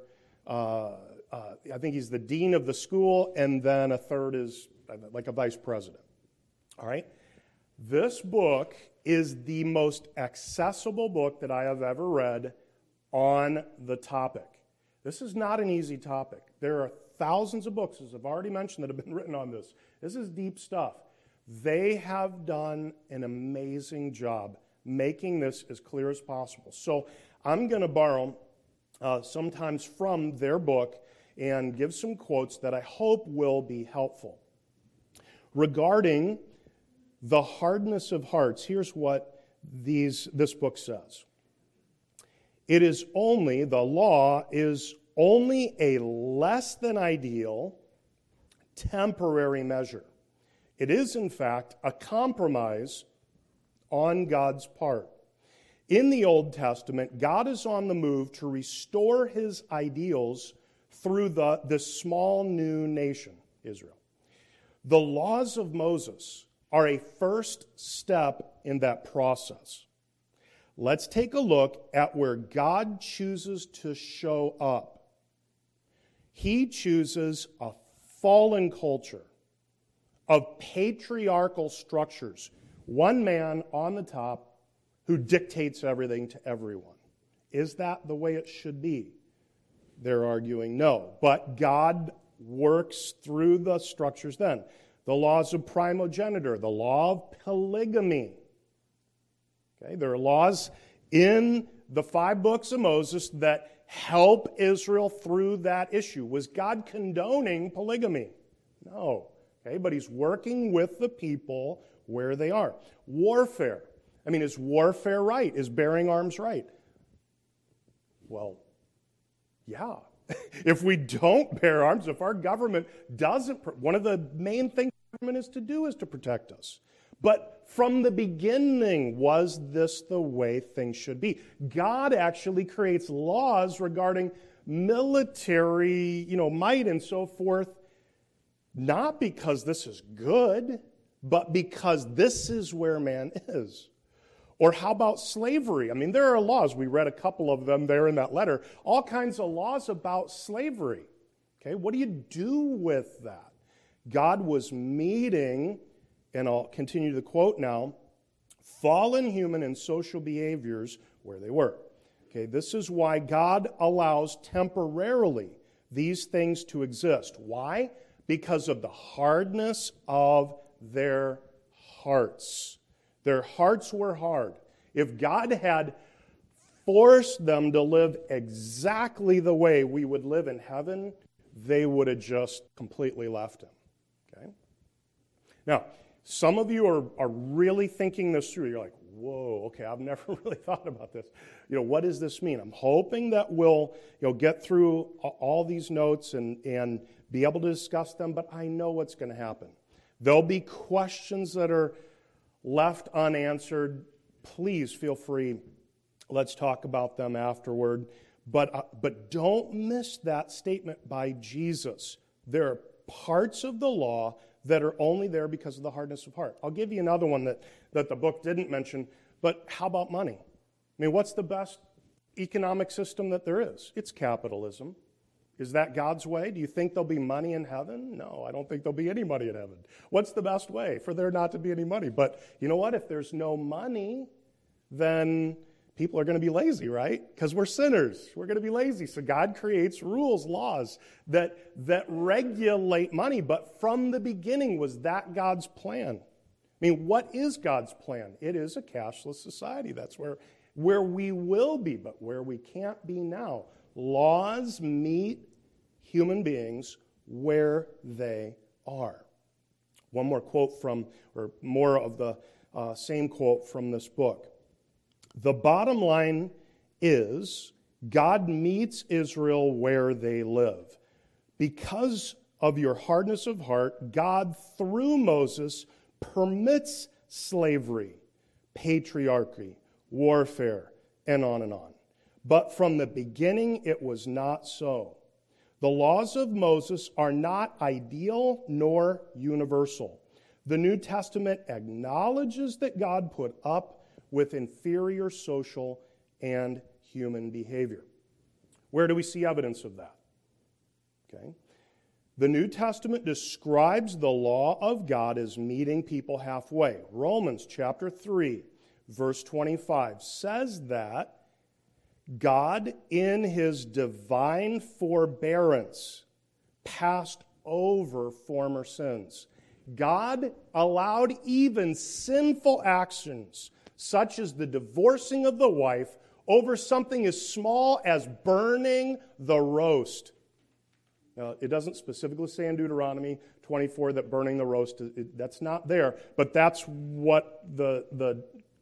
I think he's the dean of the school, and then a third is like a vice president. All right? This book is the most accessible book that I have ever read on the topic. This is not an easy topic. There are thousands of books, as I've already mentioned, that have been written on this. This is deep stuff. They have done an amazing job making this as clear as possible. So I'm going to borrow sometimes from their book and give some quotes that I hope will be helpful. Regarding the hardness of hearts, here's what this book says. the law is only a less than ideal, temporary measure. It is, in fact, a compromise on God's part. In the Old Testament, God is on the move to restore his ideals through this small new nation, Israel. The laws of Moses are a first step in that process. Let's take a look at where God chooses to show up. He chooses a fallen culture of patriarchal structures, one man on the top who dictates everything to everyone. Is that the way it should be? They're arguing no. But God works through the structures then. The laws of primogeniture, the law of polygamy. Okay, there are laws in the 5 books of Moses that help Israel through that issue. Was God condoning polygamy? No. Okay, but he's working with the people where they are. Warfare. Is warfare right? Is bearing arms right? Well, yeah. If we don't bear arms, if our government doesn't, one of the main things the government is to do is to protect us. But from the beginning, was this the way things should be? God actually creates laws regarding military, might and so forth, not because this is good, but because this is where man is. Or how about slavery? There are laws. We read a couple of them there in that letter. All kinds of laws about slavery. Okay, what do you do with that? God was meeting, and I'll continue the quote now, fallen human and social behaviors where they were. Okay, this is why God allows temporarily these things to exist. Why? Because of the hardness of their hearts. Their hearts were hard. If God had forced them to live exactly the way we would live in heaven, they would have just completely left him. Okay? Now, some of you are really thinking this through. You're like, whoa, okay, I've never really thought about this. What does this mean? I'm hoping that we'll get through all these notes and be able to discuss them, but I know what's going to happen. There'll be questions that are left unanswered. Please feel free. Let's talk about them afterward. But don't miss that statement by Jesus. There are parts of the law that are only there because of the hardness of heart. I'll give you another one that the book didn't mention, but how about money? What's the best economic system that there is? It's capitalism. Is that God's way? Do you think there'll be money in heaven? No, I don't think there'll be any money in heaven. What's the best way? For there not to be any money. But you know what? If there's no money, then people are going to be lazy, right? Because we're sinners. We're going to be lazy. So God creates rules, laws that regulate money. But from the beginning, was that God's plan? What is God's plan? It is a cashless society. That's where we will be, but where we can't be now. Laws meet human beings where they are. One more quote or more of the same quote from this book. The bottom line is God meets Israel where they live. Because of your hardness of heart, God, through Moses, permits slavery, patriarchy, warfare, and on and on. But from the beginning, it was not so. The laws of Moses are not ideal nor universal. The New Testament acknowledges that God put up with inferior social and human behavior. Where do we see evidence of that? Okay. The New Testament describes the law of God as meeting people halfway. Romans chapter 3, verse 25 says that God, in his divine forbearance, passed over former sins. God allowed even sinful actions, such as the divorcing of the wife, over something as small as burning the roast. Now, it doesn't specifically say in Deuteronomy 24 that burning the roast, that's not there, but that's what the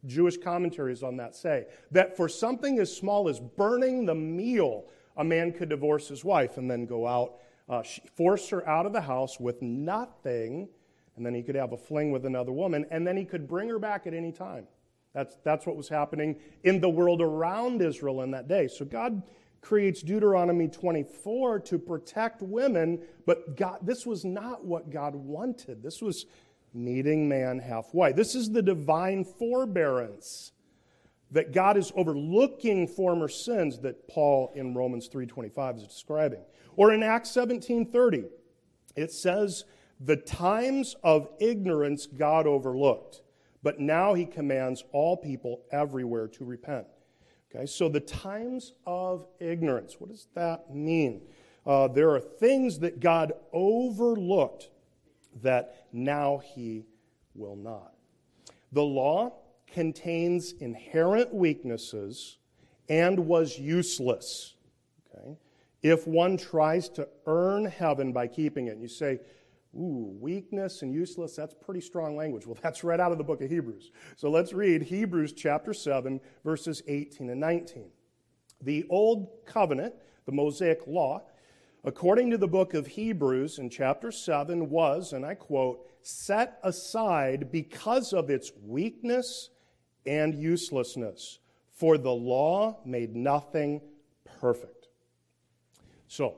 Jewish commentaries on that say that for something as small as burning the meal, a man could divorce his wife and then go out, force her out of the house with nothing, and then he could have a fling with another woman, and then he could bring her back at any time. That's what was happening in the world around Israel in that day. So God creates Deuteronomy 24 to protect women, but this was not what God wanted. This was meeting man halfway. This is the divine forbearance that God is overlooking former sins that Paul in Romans 3:25 is describing. Or in Acts 17:30, it says, the times of ignorance God overlooked, but now he commands all people everywhere to repent. Okay, so the times of ignorance, what does that mean? There are things that God overlooked that now he will not. The law contains inherent weaknesses and was useless. Okay? If one tries to earn heaven by keeping it, and you say, ooh, weakness and useless, that's pretty strong language. Well, that's right out of the book of Hebrews. So let's read Hebrews chapter 7, verses 18 and 19. The old covenant, the Mosaic law, according to the book of Hebrews in chapter 7, was, and I quote, set aside because of its weakness and uselessness, for the law made nothing perfect. So,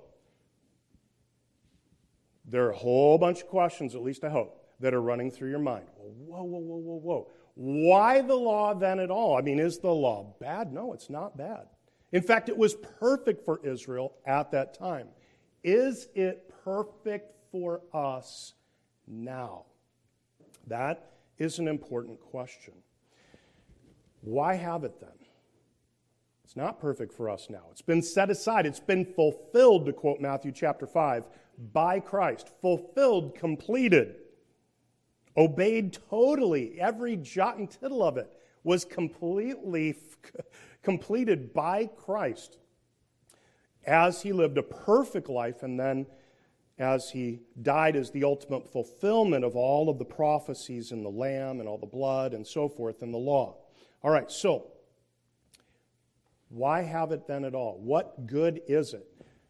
there are a whole bunch of questions, at least I hope, that are running through your mind. Whoa. Why the law then at all? I mean, is the law bad? No, it's not bad. In fact, it was perfect for Israel at that time. Is it perfect for us now? That is an important question. Why have it then? It's not perfect for us now. It's been set aside. It's been fulfilled, to quote Matthew chapter 5, by Christ. Fulfilled, completed, obeyed totally. Every jot and tittle of it was completely completed by Christ as he lived a perfect life, and then as he died as the ultimate fulfillment of all of the prophecies in the Lamb and all the blood and so forth in the law. All right, so why have it then at all? What good is it?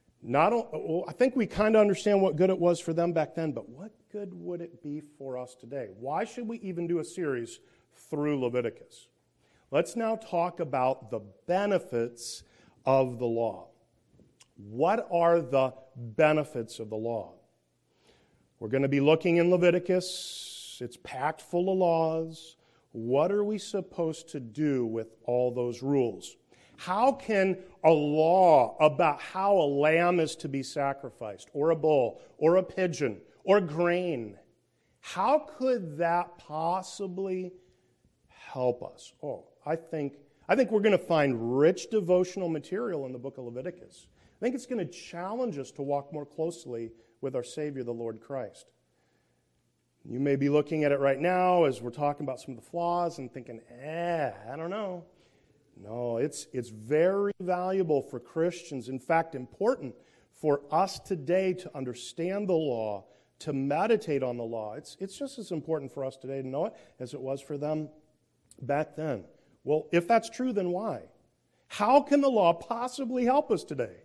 I think we kind of understand what good it was for them back then, but what good would it be for us today? Why should we even do a series through Leviticus? Let's now talk about the benefits of the law. What are the benefits of the law? We're going to be looking in Leviticus. It's packed full of laws. What are we supposed to do with all those rules? How can a law about how a lamb is to be sacrificed, or a bull, or a pigeon, or grain, how could that possibly help us? I think we're going to find rich devotional material in the book of Leviticus. I think it's going to challenge us to walk more closely with our Savior, the Lord Christ. You may be looking at it right now as we're talking about some of the flaws and thinking, I don't know. No, it's very valuable for Christians. In fact, important for us today to understand the law, to meditate on the law. It's just as important for us today to know it as it was for them back then. Well, if that's true, then why? How can the law possibly help us today?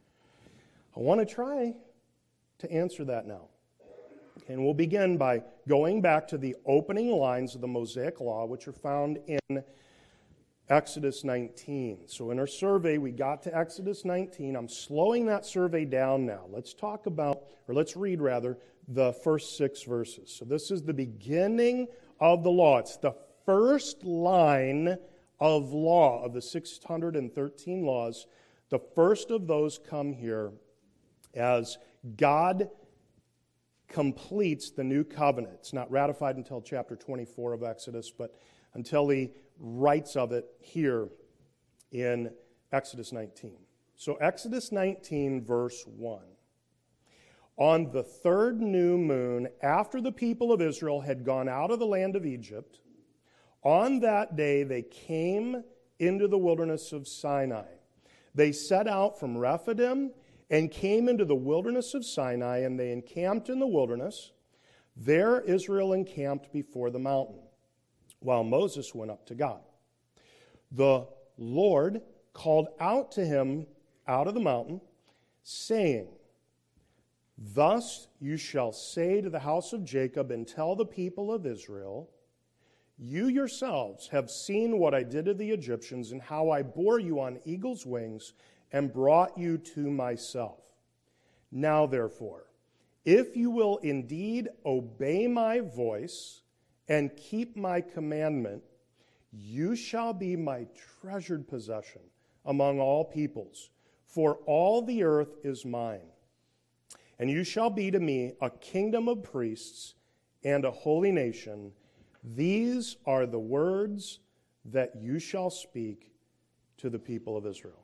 I want to try to answer that now. And we'll begin by going back to the opening lines of the Mosaic Law, which are found in Exodus 19. So in our survey, we got to Exodus 19. I'm slowing that survey down now. Let's read the first 6 verses. So this is the beginning of the law. It's the first line of law, of the 613 laws. The first of those come here as God completes the new covenant. It's not ratified until chapter 24 of Exodus, but until he writes of it here in Exodus 19. So Exodus 19, verse 1. On the 3rd new moon, after the people of Israel had gone out of the land of Egypt, on that day they came into the wilderness of Sinai. They set out from Rephidim and came into the wilderness of Sinai, and they encamped in the wilderness. There Israel encamped before the mountain. while Moses went up to God. The Lord called out to him out of the mountain, saying, Thus you shall say to the house of Jacob and tell the people of Israel, You yourselves have seen what I did to the Egyptians and how I bore you on eagle's wings and brought you to myself. Now therefore, if you will indeed obey my voice and keep my commandment, you shall be my treasured possession among all peoples, for all the earth is mine. And you shall be to me a kingdom of priests and a holy nation. These are the words that you shall speak to the people of Israel.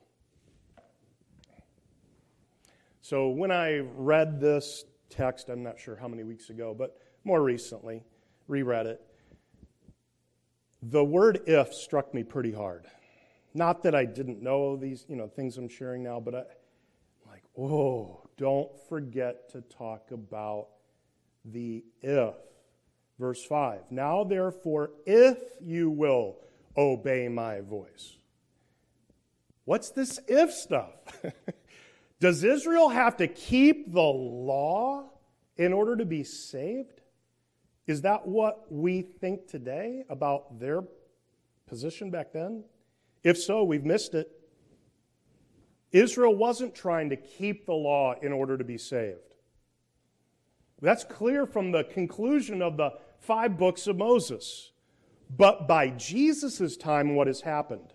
So when I read this text, I'm not sure how many weeks ago, but more recently, reread it, the word if struck me pretty hard. Not that I didn't know these, things I'm sharing now, but I'm like, don't forget to talk about the if. Verse 5, Now therefore, if you will obey my voice. What's this if stuff? Does Israel have to keep the law in order to be saved? Is that what we think today about their position back then? If so, we've missed it. Israel wasn't trying to keep the law in order to be saved. That's clear from the conclusion of the 5 books of Moses. But by Jesus' time, what has happened?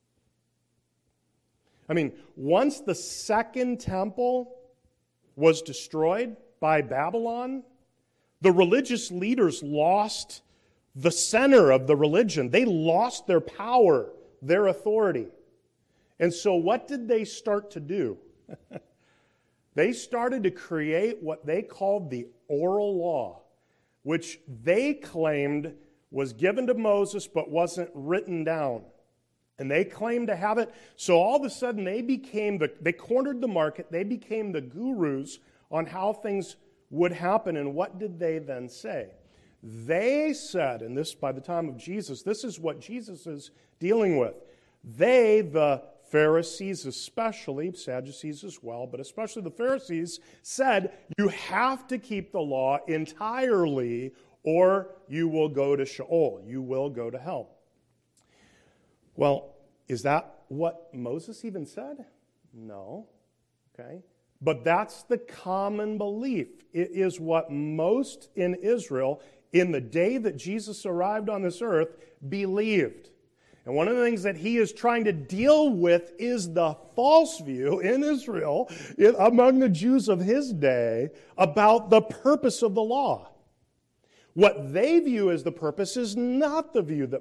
Once the second temple was destroyed by Babylon, the religious leaders lost the center of the religion. They lost their power, their authority. And so what did they start to do? They started to create what they called the oral law, which they claimed was given to Moses but wasn't written down. And they claimed to have it. So all of a sudden they cornered the market. They became the gurus on how things would happen. And what did they then say? They said, and this by the time of Jesus, this is what Jesus is dealing with. They, the Pharisees especially, Sadducees as well, but especially the Pharisees, said, you have to keep the law entirely or you will go to Sheol. You will go to hell. Well, is that what Moses even said? No. Okay. But that's the common belief. It is what most in Israel, in the day that Jesus arrived on this earth, believed. And one of the things that he is trying to deal with is the false view in Israel, among the Jews of his day, about the purpose of the law. What they view as the purpose is not the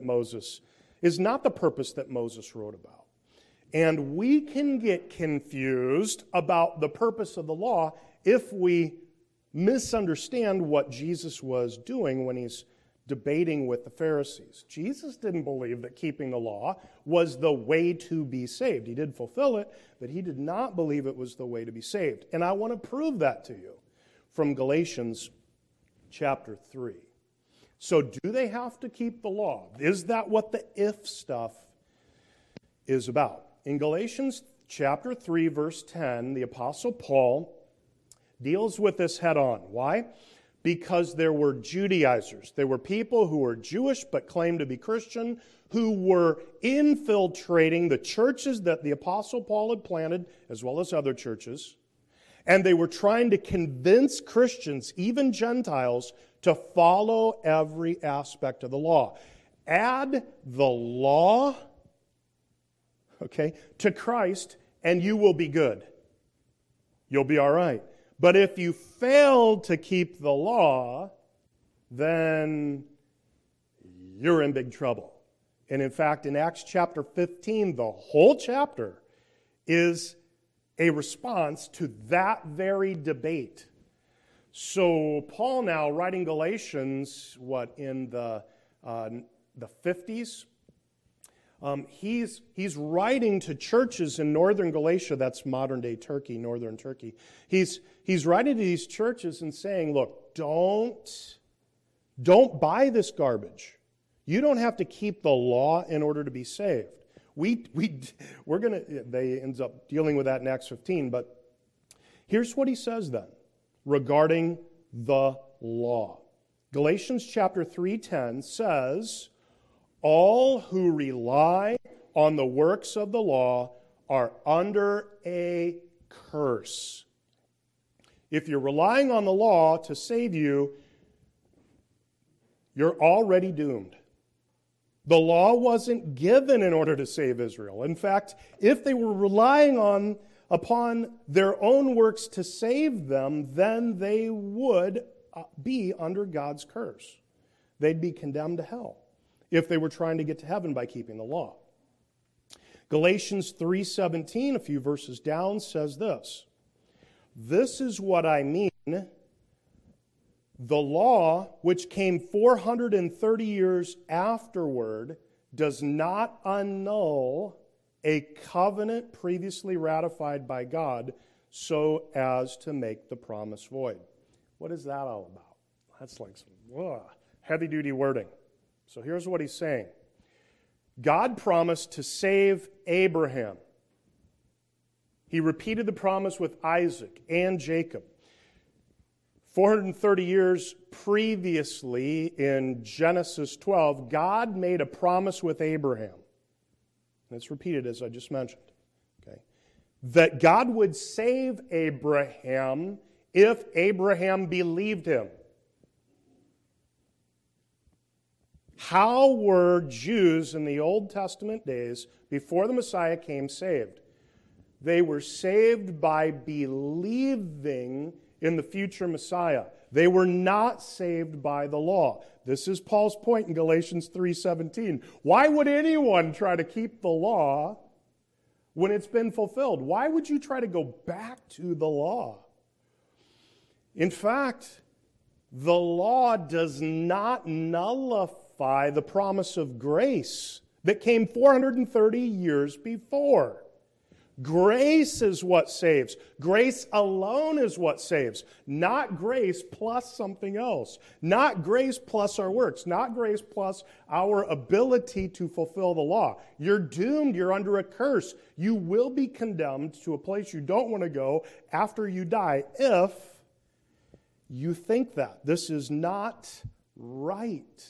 purpose that Moses wrote about. And we can get confused about the purpose of the law if we misunderstand what Jesus was doing when he's debating with the Pharisees. Jesus didn't believe that keeping the law was the way to be saved. He did fulfill it, but he did not believe it was the way to be saved. And I want to prove that to you from Galatians chapter 3. So do they have to keep the law? Is that what the if stuff is about? In Galatians chapter 3, verse 10, the Apostle Paul deals with this head on. Why? Because there were Judaizers. There were people who were Jewish but claimed to be Christian, who were infiltrating the churches that the Apostle Paul had planted, as well as other churches. And they were trying to convince Christians, even Gentiles, to follow every aspect of the law. Add the law, to Christ, and you will be good. You'll be all right. But if you fail to keep the law, then you're in big trouble. And in fact, in Acts chapter 15, the whole chapter is a response to that very debate. So Paul now, writing Galatians, in the 50s, he's writing to churches in northern Galatia, that's modern-day Turkey, northern Turkey. He's writing to these churches and saying, look, don't buy this garbage. You don't have to keep the law in order to be saved. They ends up dealing with that in Acts 15, but here's what he says then regarding the law. Galatians chapter 3:10 says, all who rely on the works of the law are under a curse. If you're relying on the law to save you, you're already doomed. The law wasn't given in order to save Israel. In fact, if they were relying upon their own works to save them, then they would be under God's curse. They'd be condemned to hell if they were trying to get to heaven by keeping the law. Galatians 3:17, a few verses down, says this. This is what I mean. The law, which came 430 years afterward, does not annul a covenant previously ratified by God so as to make the promise void. What is that all about? That's like some heavy-duty wording. So here's what he's saying. God promised to save Abraham. He repeated the promise with Isaac and Jacob. 430 years previously, in Genesis 12, God made a promise with Abraham. And it's repeated as I just mentioned. Okay? That God would save Abraham if Abraham believed him. How were Jews in the Old Testament days, before the Messiah came, saved? They were saved by believing in the future Messiah. They were not saved by the law. This is Paul's point in Galatians 3:17. Why would anyone try to keep the law when it's been fulfilled? Why would you try to go back to the law? In fact, the law does not nullify the promise of grace that came 430 years before. Grace is what saves. Grace alone is what saves. Not grace plus something else. Not grace plus our works. Not grace plus our ability to fulfill the law. You're doomed. You're under a curse. You will be condemned to a place you don't want to go after you die if you think that. This is not right.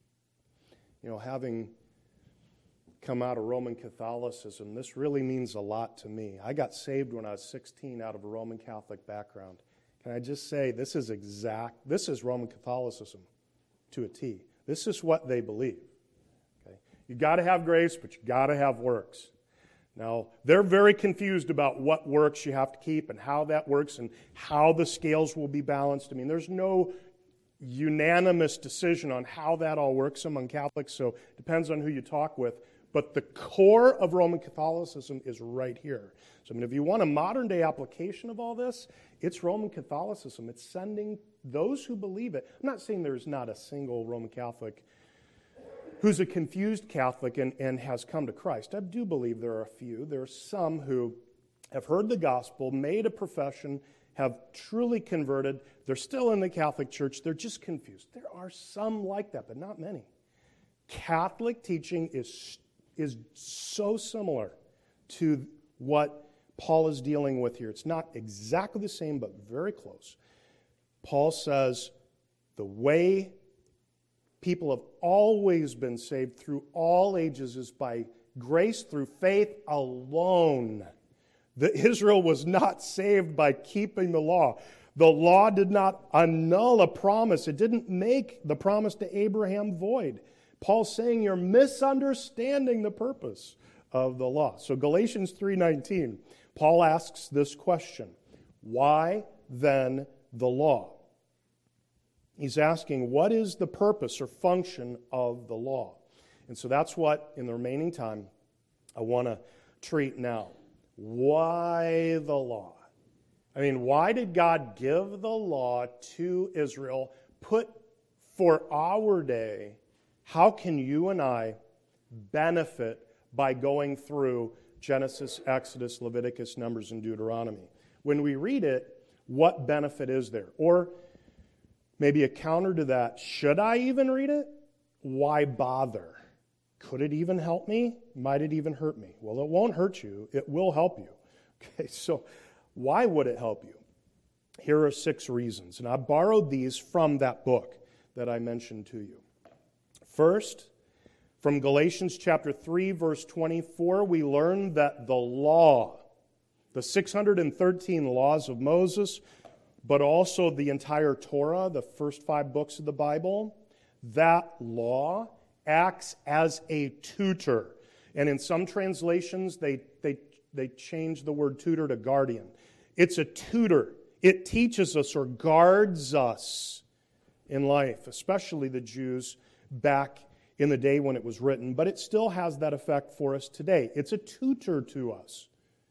Having come out of Roman Catholicism, this really means a lot to me. I got saved when I was 16 out of a Roman Catholic background. Can I just say, this is Roman Catholicism to a T. This is what they believe. Okay? You got to have grace, but you got to have works. Now, they're very confused about what works you have to keep and how that works and how the scales will be balanced. I mean, there's no unanimous decision on how that all works among Catholics, so it depends on who you talk with. But the core of Roman Catholicism is right here. So, if you want a modern-day application of all this, it's Roman Catholicism. It's sending those who believe it. I'm not saying there's not a single Roman Catholic who's a confused Catholic and has come to Christ. I do believe there are a few. There are some who have heard the gospel, made a profession, have truly converted. They're still in the Catholic Church. They're just confused. There are some like that, but not many. Catholic teaching is so similar to what Paul is dealing with here. It's not exactly the same, but very close. Paul says the way people have always been saved through all ages is by grace through faith alone. That Israel was not saved by keeping the law. The law did not annul a promise. It didn't make the promise to Abraham void. Paul's saying you're misunderstanding the purpose of the law. So Galatians 3:19, Paul asks this question, why then the law? He's asking, what is the purpose or function of the law? And so that's what, in the remaining time, I want to treat now. Why the law? Why did God give the law to Israel, put for our day? How can you and I benefit by going through Genesis, Exodus, Leviticus, Numbers, and Deuteronomy? When we read it, what benefit is there? Or maybe a counter to that, should I even read it? why bother? Could it even help me? Might it even hurt me? Well, it won't hurt you. It will help you. Okay, so why would it help you? Here are 6 reasons, and I borrowed these from that book that I mentioned to you. First, from Galatians chapter 3, verse 24, we learn that the law, the 613 laws of Moses, but also the entire Torah, the first 5 books of the Bible, that law acts as a tutor. And in some translations, they change the word tutor to guardian. It's a tutor. It teaches us or guards us in life, especially the Jews back in the day when it was written, but it still has that effect for us today. It's a tutor to us.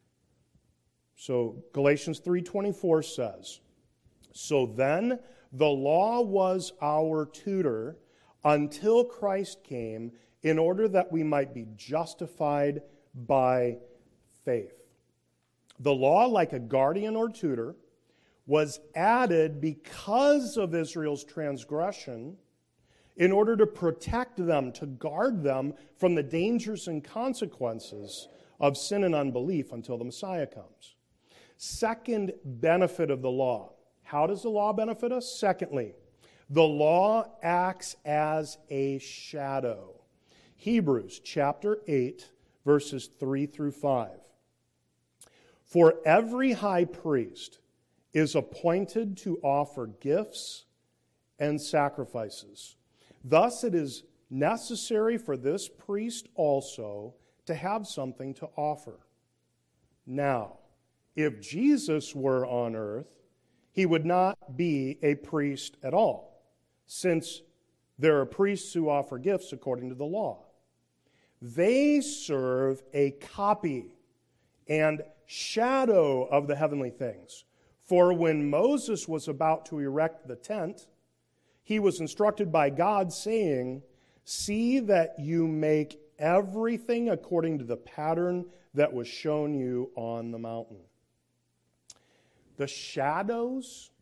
So Galatians 3:24 says, "So then the law was our tutor until Christ came in order that we might be justified by faith." The law, like a guardian or tutor, was added because of Israel's transgression in order to protect them, to guard them from the dangers and consequences of sin and unbelief until the Messiah comes. Second benefit of the law. How does the law benefit us? Secondly, the law acts as a shadow. Hebrews chapter 8, verses 3 through 5. "For every high priest is appointed to offer gifts and sacrifices. Thus it is necessary for this priest also to have something to offer. Now, if Jesus were on earth, he would not be a priest at all, since there are priests who offer gifts according to the law. They serve a copy and shadow of the heavenly things. For when Moses was about to erect the tent, he was instructed by God, saying, 'See that you make everything according to the pattern that was shown you on the mountain.'" The shadows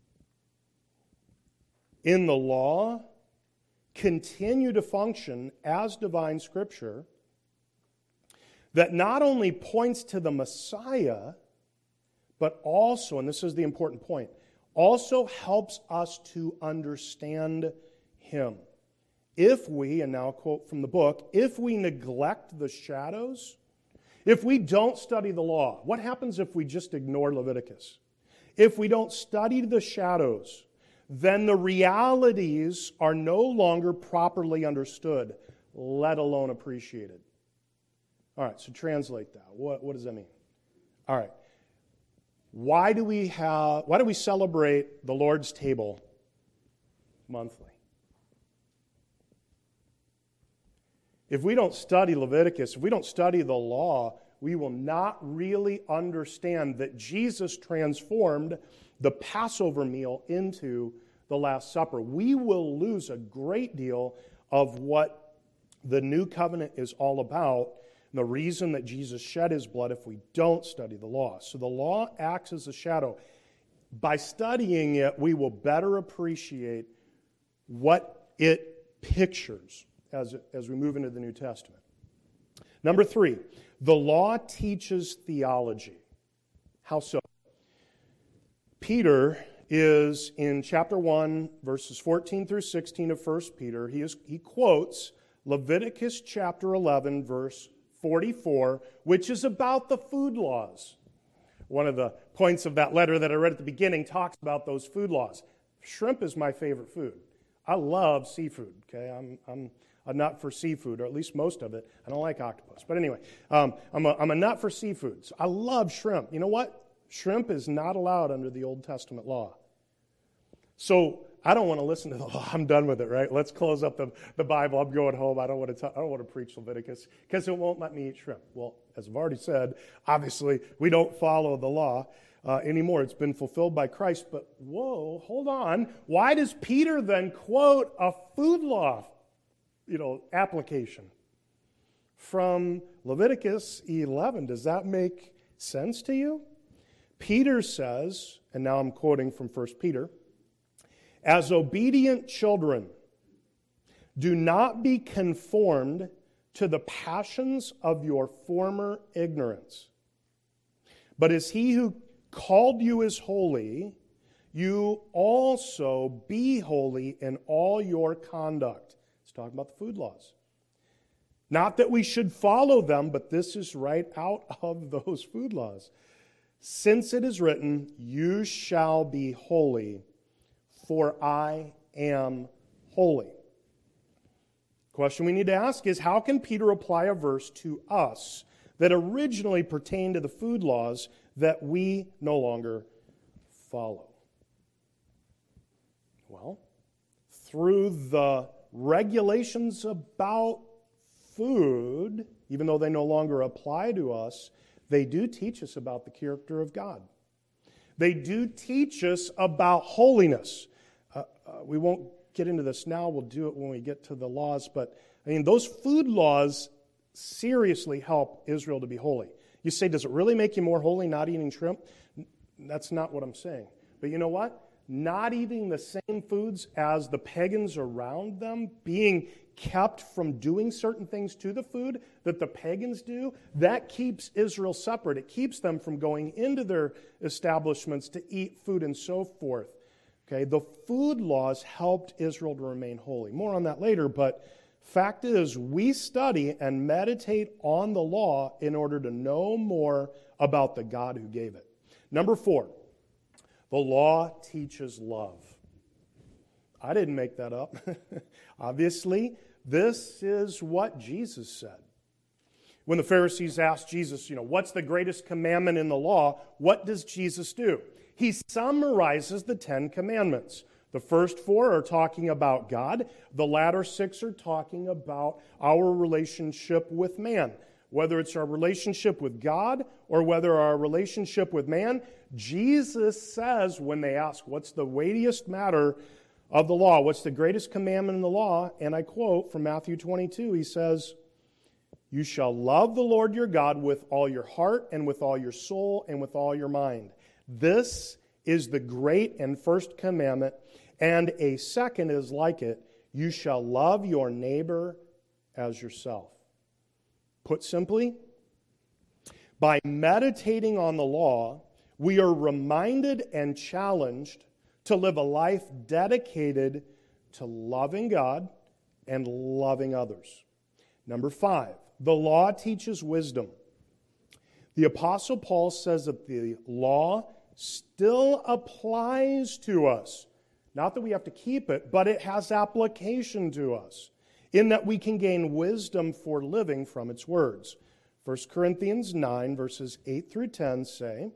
in the law continue to function as divine scripture that not only points to the Messiah, but also, and this is the important point, also helps us to understand him. If we, and now a quote from the book, if we neglect the shadows, if we don't study the law, what happens if we just ignore Leviticus? If we don't study the shadows, then the realities are no longer properly understood, let alone appreciated. All right, so translate that. What does that mean? All right. Why do we celebrate the Lord's table monthly? If we don't study Leviticus, if we don't study the law, we will not really understand that Jesus transformed the Passover meal into the Last Supper. We will lose a great deal of what the new covenant is all about, and the reason that Jesus shed his blood if we don't study the law. So the law acts as a shadow. By studying it, we will better appreciate what it pictures as we move into the New Testament. Number 3, the law teaches theology. How so? Peter is in chapter 1, verses 14 through 16 of 1 Peter. He quotes Leviticus chapter 11, verse 44, which is about the food laws. One of the points of that letter that I read at the beginning talks about those food laws. Shrimp is my favorite food. I love seafood, okay? I'm a nut for seafood, or at least most of it. I don't like octopus. But anyway, I'm a nut for seafood. So I love shrimp. You know what? Shrimp is not allowed under the Old Testament law. So I don't want to listen to the law. I'm done with it, right? Let's close up the Bible. I'm going home. I don't want to preach Leviticus because it won't let me eat shrimp. Well, as I've already said, obviously we don't follow the law anymore. It's been fulfilled by Christ. But whoa, hold on. Why does Peter then quote a food law, application from Leviticus 11? Does that make sense to you? Peter says, and now I'm quoting from 1 Peter, "As obedient children, Do not be conformed to the passions of your former ignorance. But as he who called you is holy, you also be holy in all your conduct. It's talking about the food laws. Not that we should follow them, but this is right out of those food laws. Since it is written, you shall be holy, for I am holy. Question we need to ask is, how can Peter apply a verse to us that originally pertained to the food laws that we no longer follow? Well, through the regulations about food, even though they no longer apply to us, they do teach us about the character of God. They do teach us about holiness. We won't get into this now. We'll do it when we get to the laws. But, those food laws seriously help Israel to be holy. You say, does it really make you more holy not eating shrimp? That's not what I'm saying. But you know what? Not eating the same foods as the pagans around them, being kept from doing certain things to the food that the pagans do, that keeps Israel separate. It keeps them from going into their establishments to eat food and so forth. Okay, the food laws helped Israel to remain holy. More on that later, but fact is, we study and meditate on the law in order to know more about the God who gave it. Number 4, the law teaches love. I didn't make that up. Obviously, this is what Jesus said. When the Pharisees asked Jesus, what's the greatest commandment in the law? What does Jesus do? He summarizes the 10 commandments. The first 4 are talking about God. The latter 6 are talking about our relationship with man. Whether it's our relationship with God or whether our relationship with man, Jesus says when they ask, what's the weightiest matter of the law? What's the greatest commandment in the law? And I quote from Matthew 22, he says, you shall love the Lord your God with all your heart and with all your soul and with all your mind. This is the great and first commandment, and a second is like it. You shall love your neighbor as yourself. Put simply, by meditating on the law, we are reminded and challenged to live a life dedicated to loving God and loving others. Number 5, the law teaches wisdom. The Apostle Paul says that the law still applies to us. Not that we have to keep it, but it has application to us, in that we can gain wisdom for living from its words. 1 Corinthians 9, verses 8 through 10 say,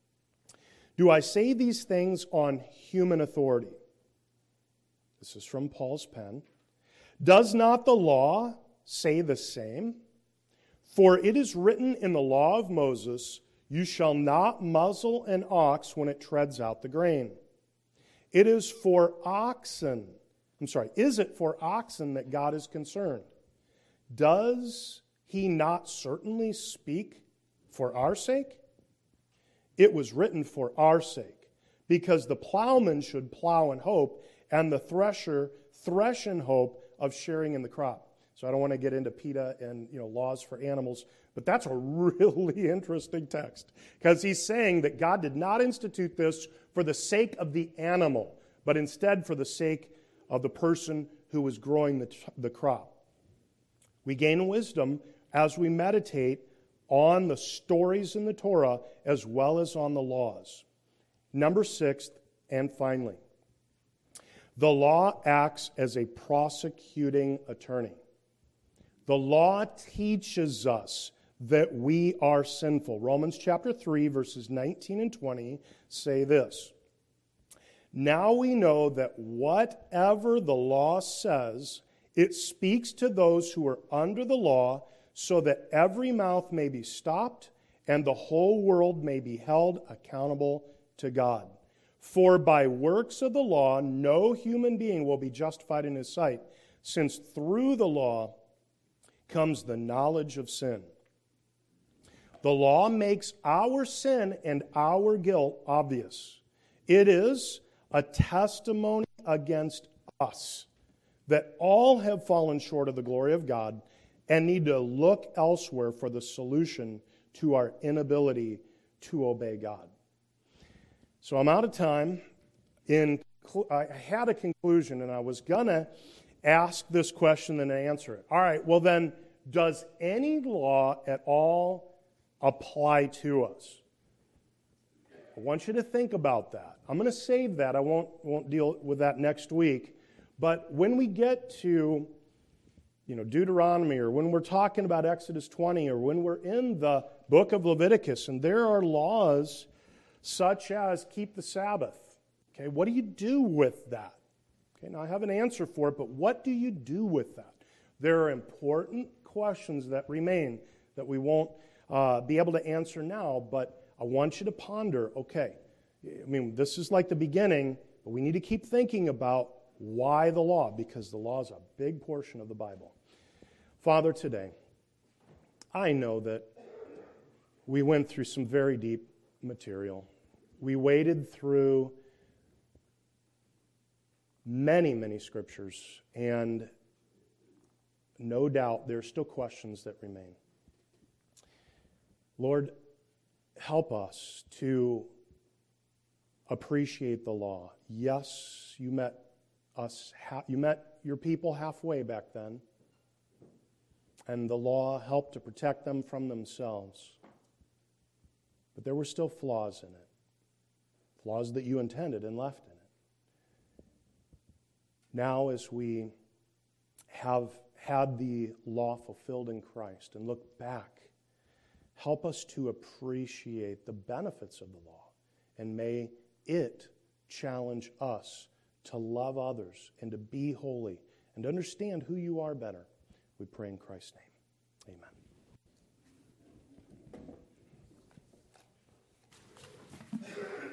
do I say these things on human authority? This is from Paul's pen. Does not the law say the same? For it is written in the law of Moses, you shall not muzzle an ox when it treads out the grain. Is it for oxen that God is concerned? Does he not certainly speak for our sake? It was written for our sake, because the plowman should plow in hope, and the thresher thresh in hope of sharing in the crop. So I don't want to get into PETA and laws for animals, but that's a really interesting text, because he's saying that God did not institute this for the sake of the animal, but instead for the sake of the person who was growing the crop. We gain wisdom as we meditate on the stories in the Torah as well as on the laws. Number 6, and finally, the law acts as a prosecuting attorney. The law teaches us that we are sinful. Romans chapter 3, verses 19 and 20 say this. Now we know that whatever the law says, it speaks to those who are under the law, so that every mouth may be stopped and the whole world may be held accountable to God. For by works of the law, no human being will be justified in his sight, since through the law comes the knowledge of sin. The law makes our sin and our guilt obvious. It is a testimony against us that all have fallen short of the glory of God and need to look elsewhere for the solution to our inability to obey God. So I'm out of time. I had a conclusion, and I was going to ask this question and answer it. All right, well then, does any law at all apply to us? I want you to think about that. I'm going to save that. I won't deal with that next week. But when we get to Deuteronomy, or when we're talking about Exodus 20, or when we're in the book of Leviticus, and there are laws such as keep the Sabbath, okay, what do you do with that? Okay, now I have an answer for it, but what do you do with that? There are important questions that remain that we won't be able to answer now, but I want you to ponder, okay, this is like the beginning, but we need to keep thinking about why the law, because the law is a big portion of the Bible. Father, today, I know that we went through some very deep material. We waded through many, many scriptures, and no doubt there are still questions that remain. Lord, help us to appreciate the law. Yes, you met your people halfway back then, and the law helped to protect them from themselves. But there were still flaws in it, flaws that you intended and left in it. Now, as we have had the law fulfilled in Christ and look back, help us to appreciate the benefits of the law, and may it challenge us to love others and to be holy and to understand who you are better. We pray in Christ's name. Amen.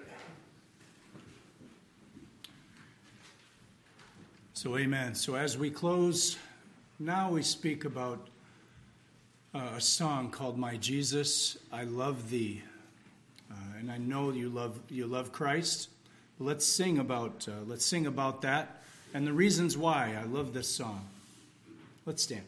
So amen. So as we close, now we speak about a song called My Jesus, I Love Thee. And I know you love Christ. Let's sing about that and the reasons why I love this song. Let's stand.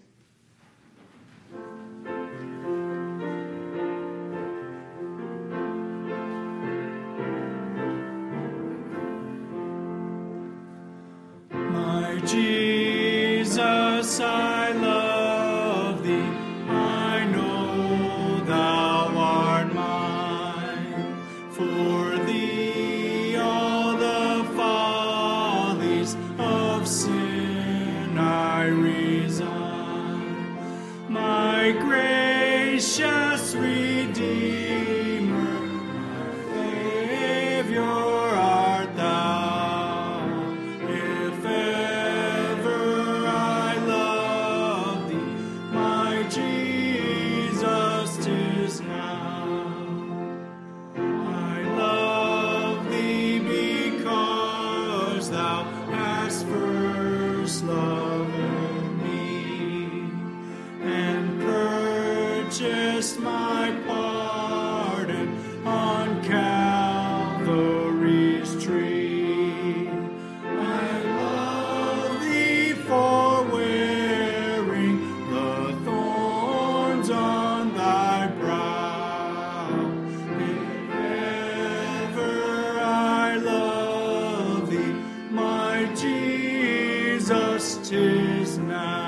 My Jesus, I love thee. I know thou art mine. For thee all the follies of sin I resign. My gracious Redeemer, my Savior art thou. If ever I love thee, my Jesus, 'tis now. I love thee because thou hast first loved me and purchased my pardon on Calvary's tree. I love thee for wearing the thorns on thy brow. If ever I love thee, my Jesus, 'tis now.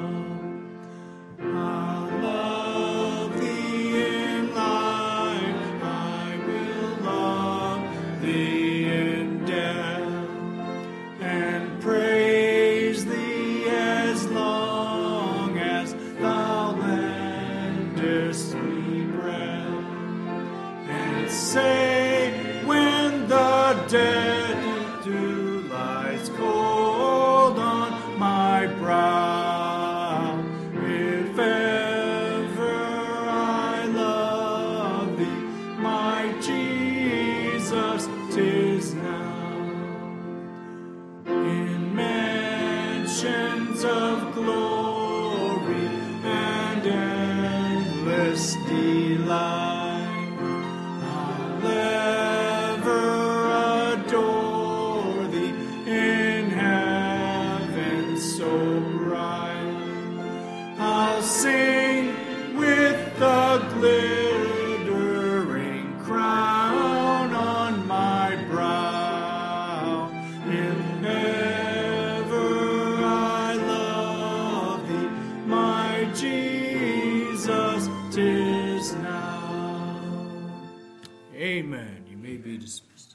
I'll love thee in life, I will love thee in death, and praise thee as long as thou lendest me breath, and say when the dead dew lies cold on my brow, if ever I love thee, my Jesus, 'tis now. In mansions of glory and endless delight, I'll ever adore thee in heaven so Amen. You may be dismissed.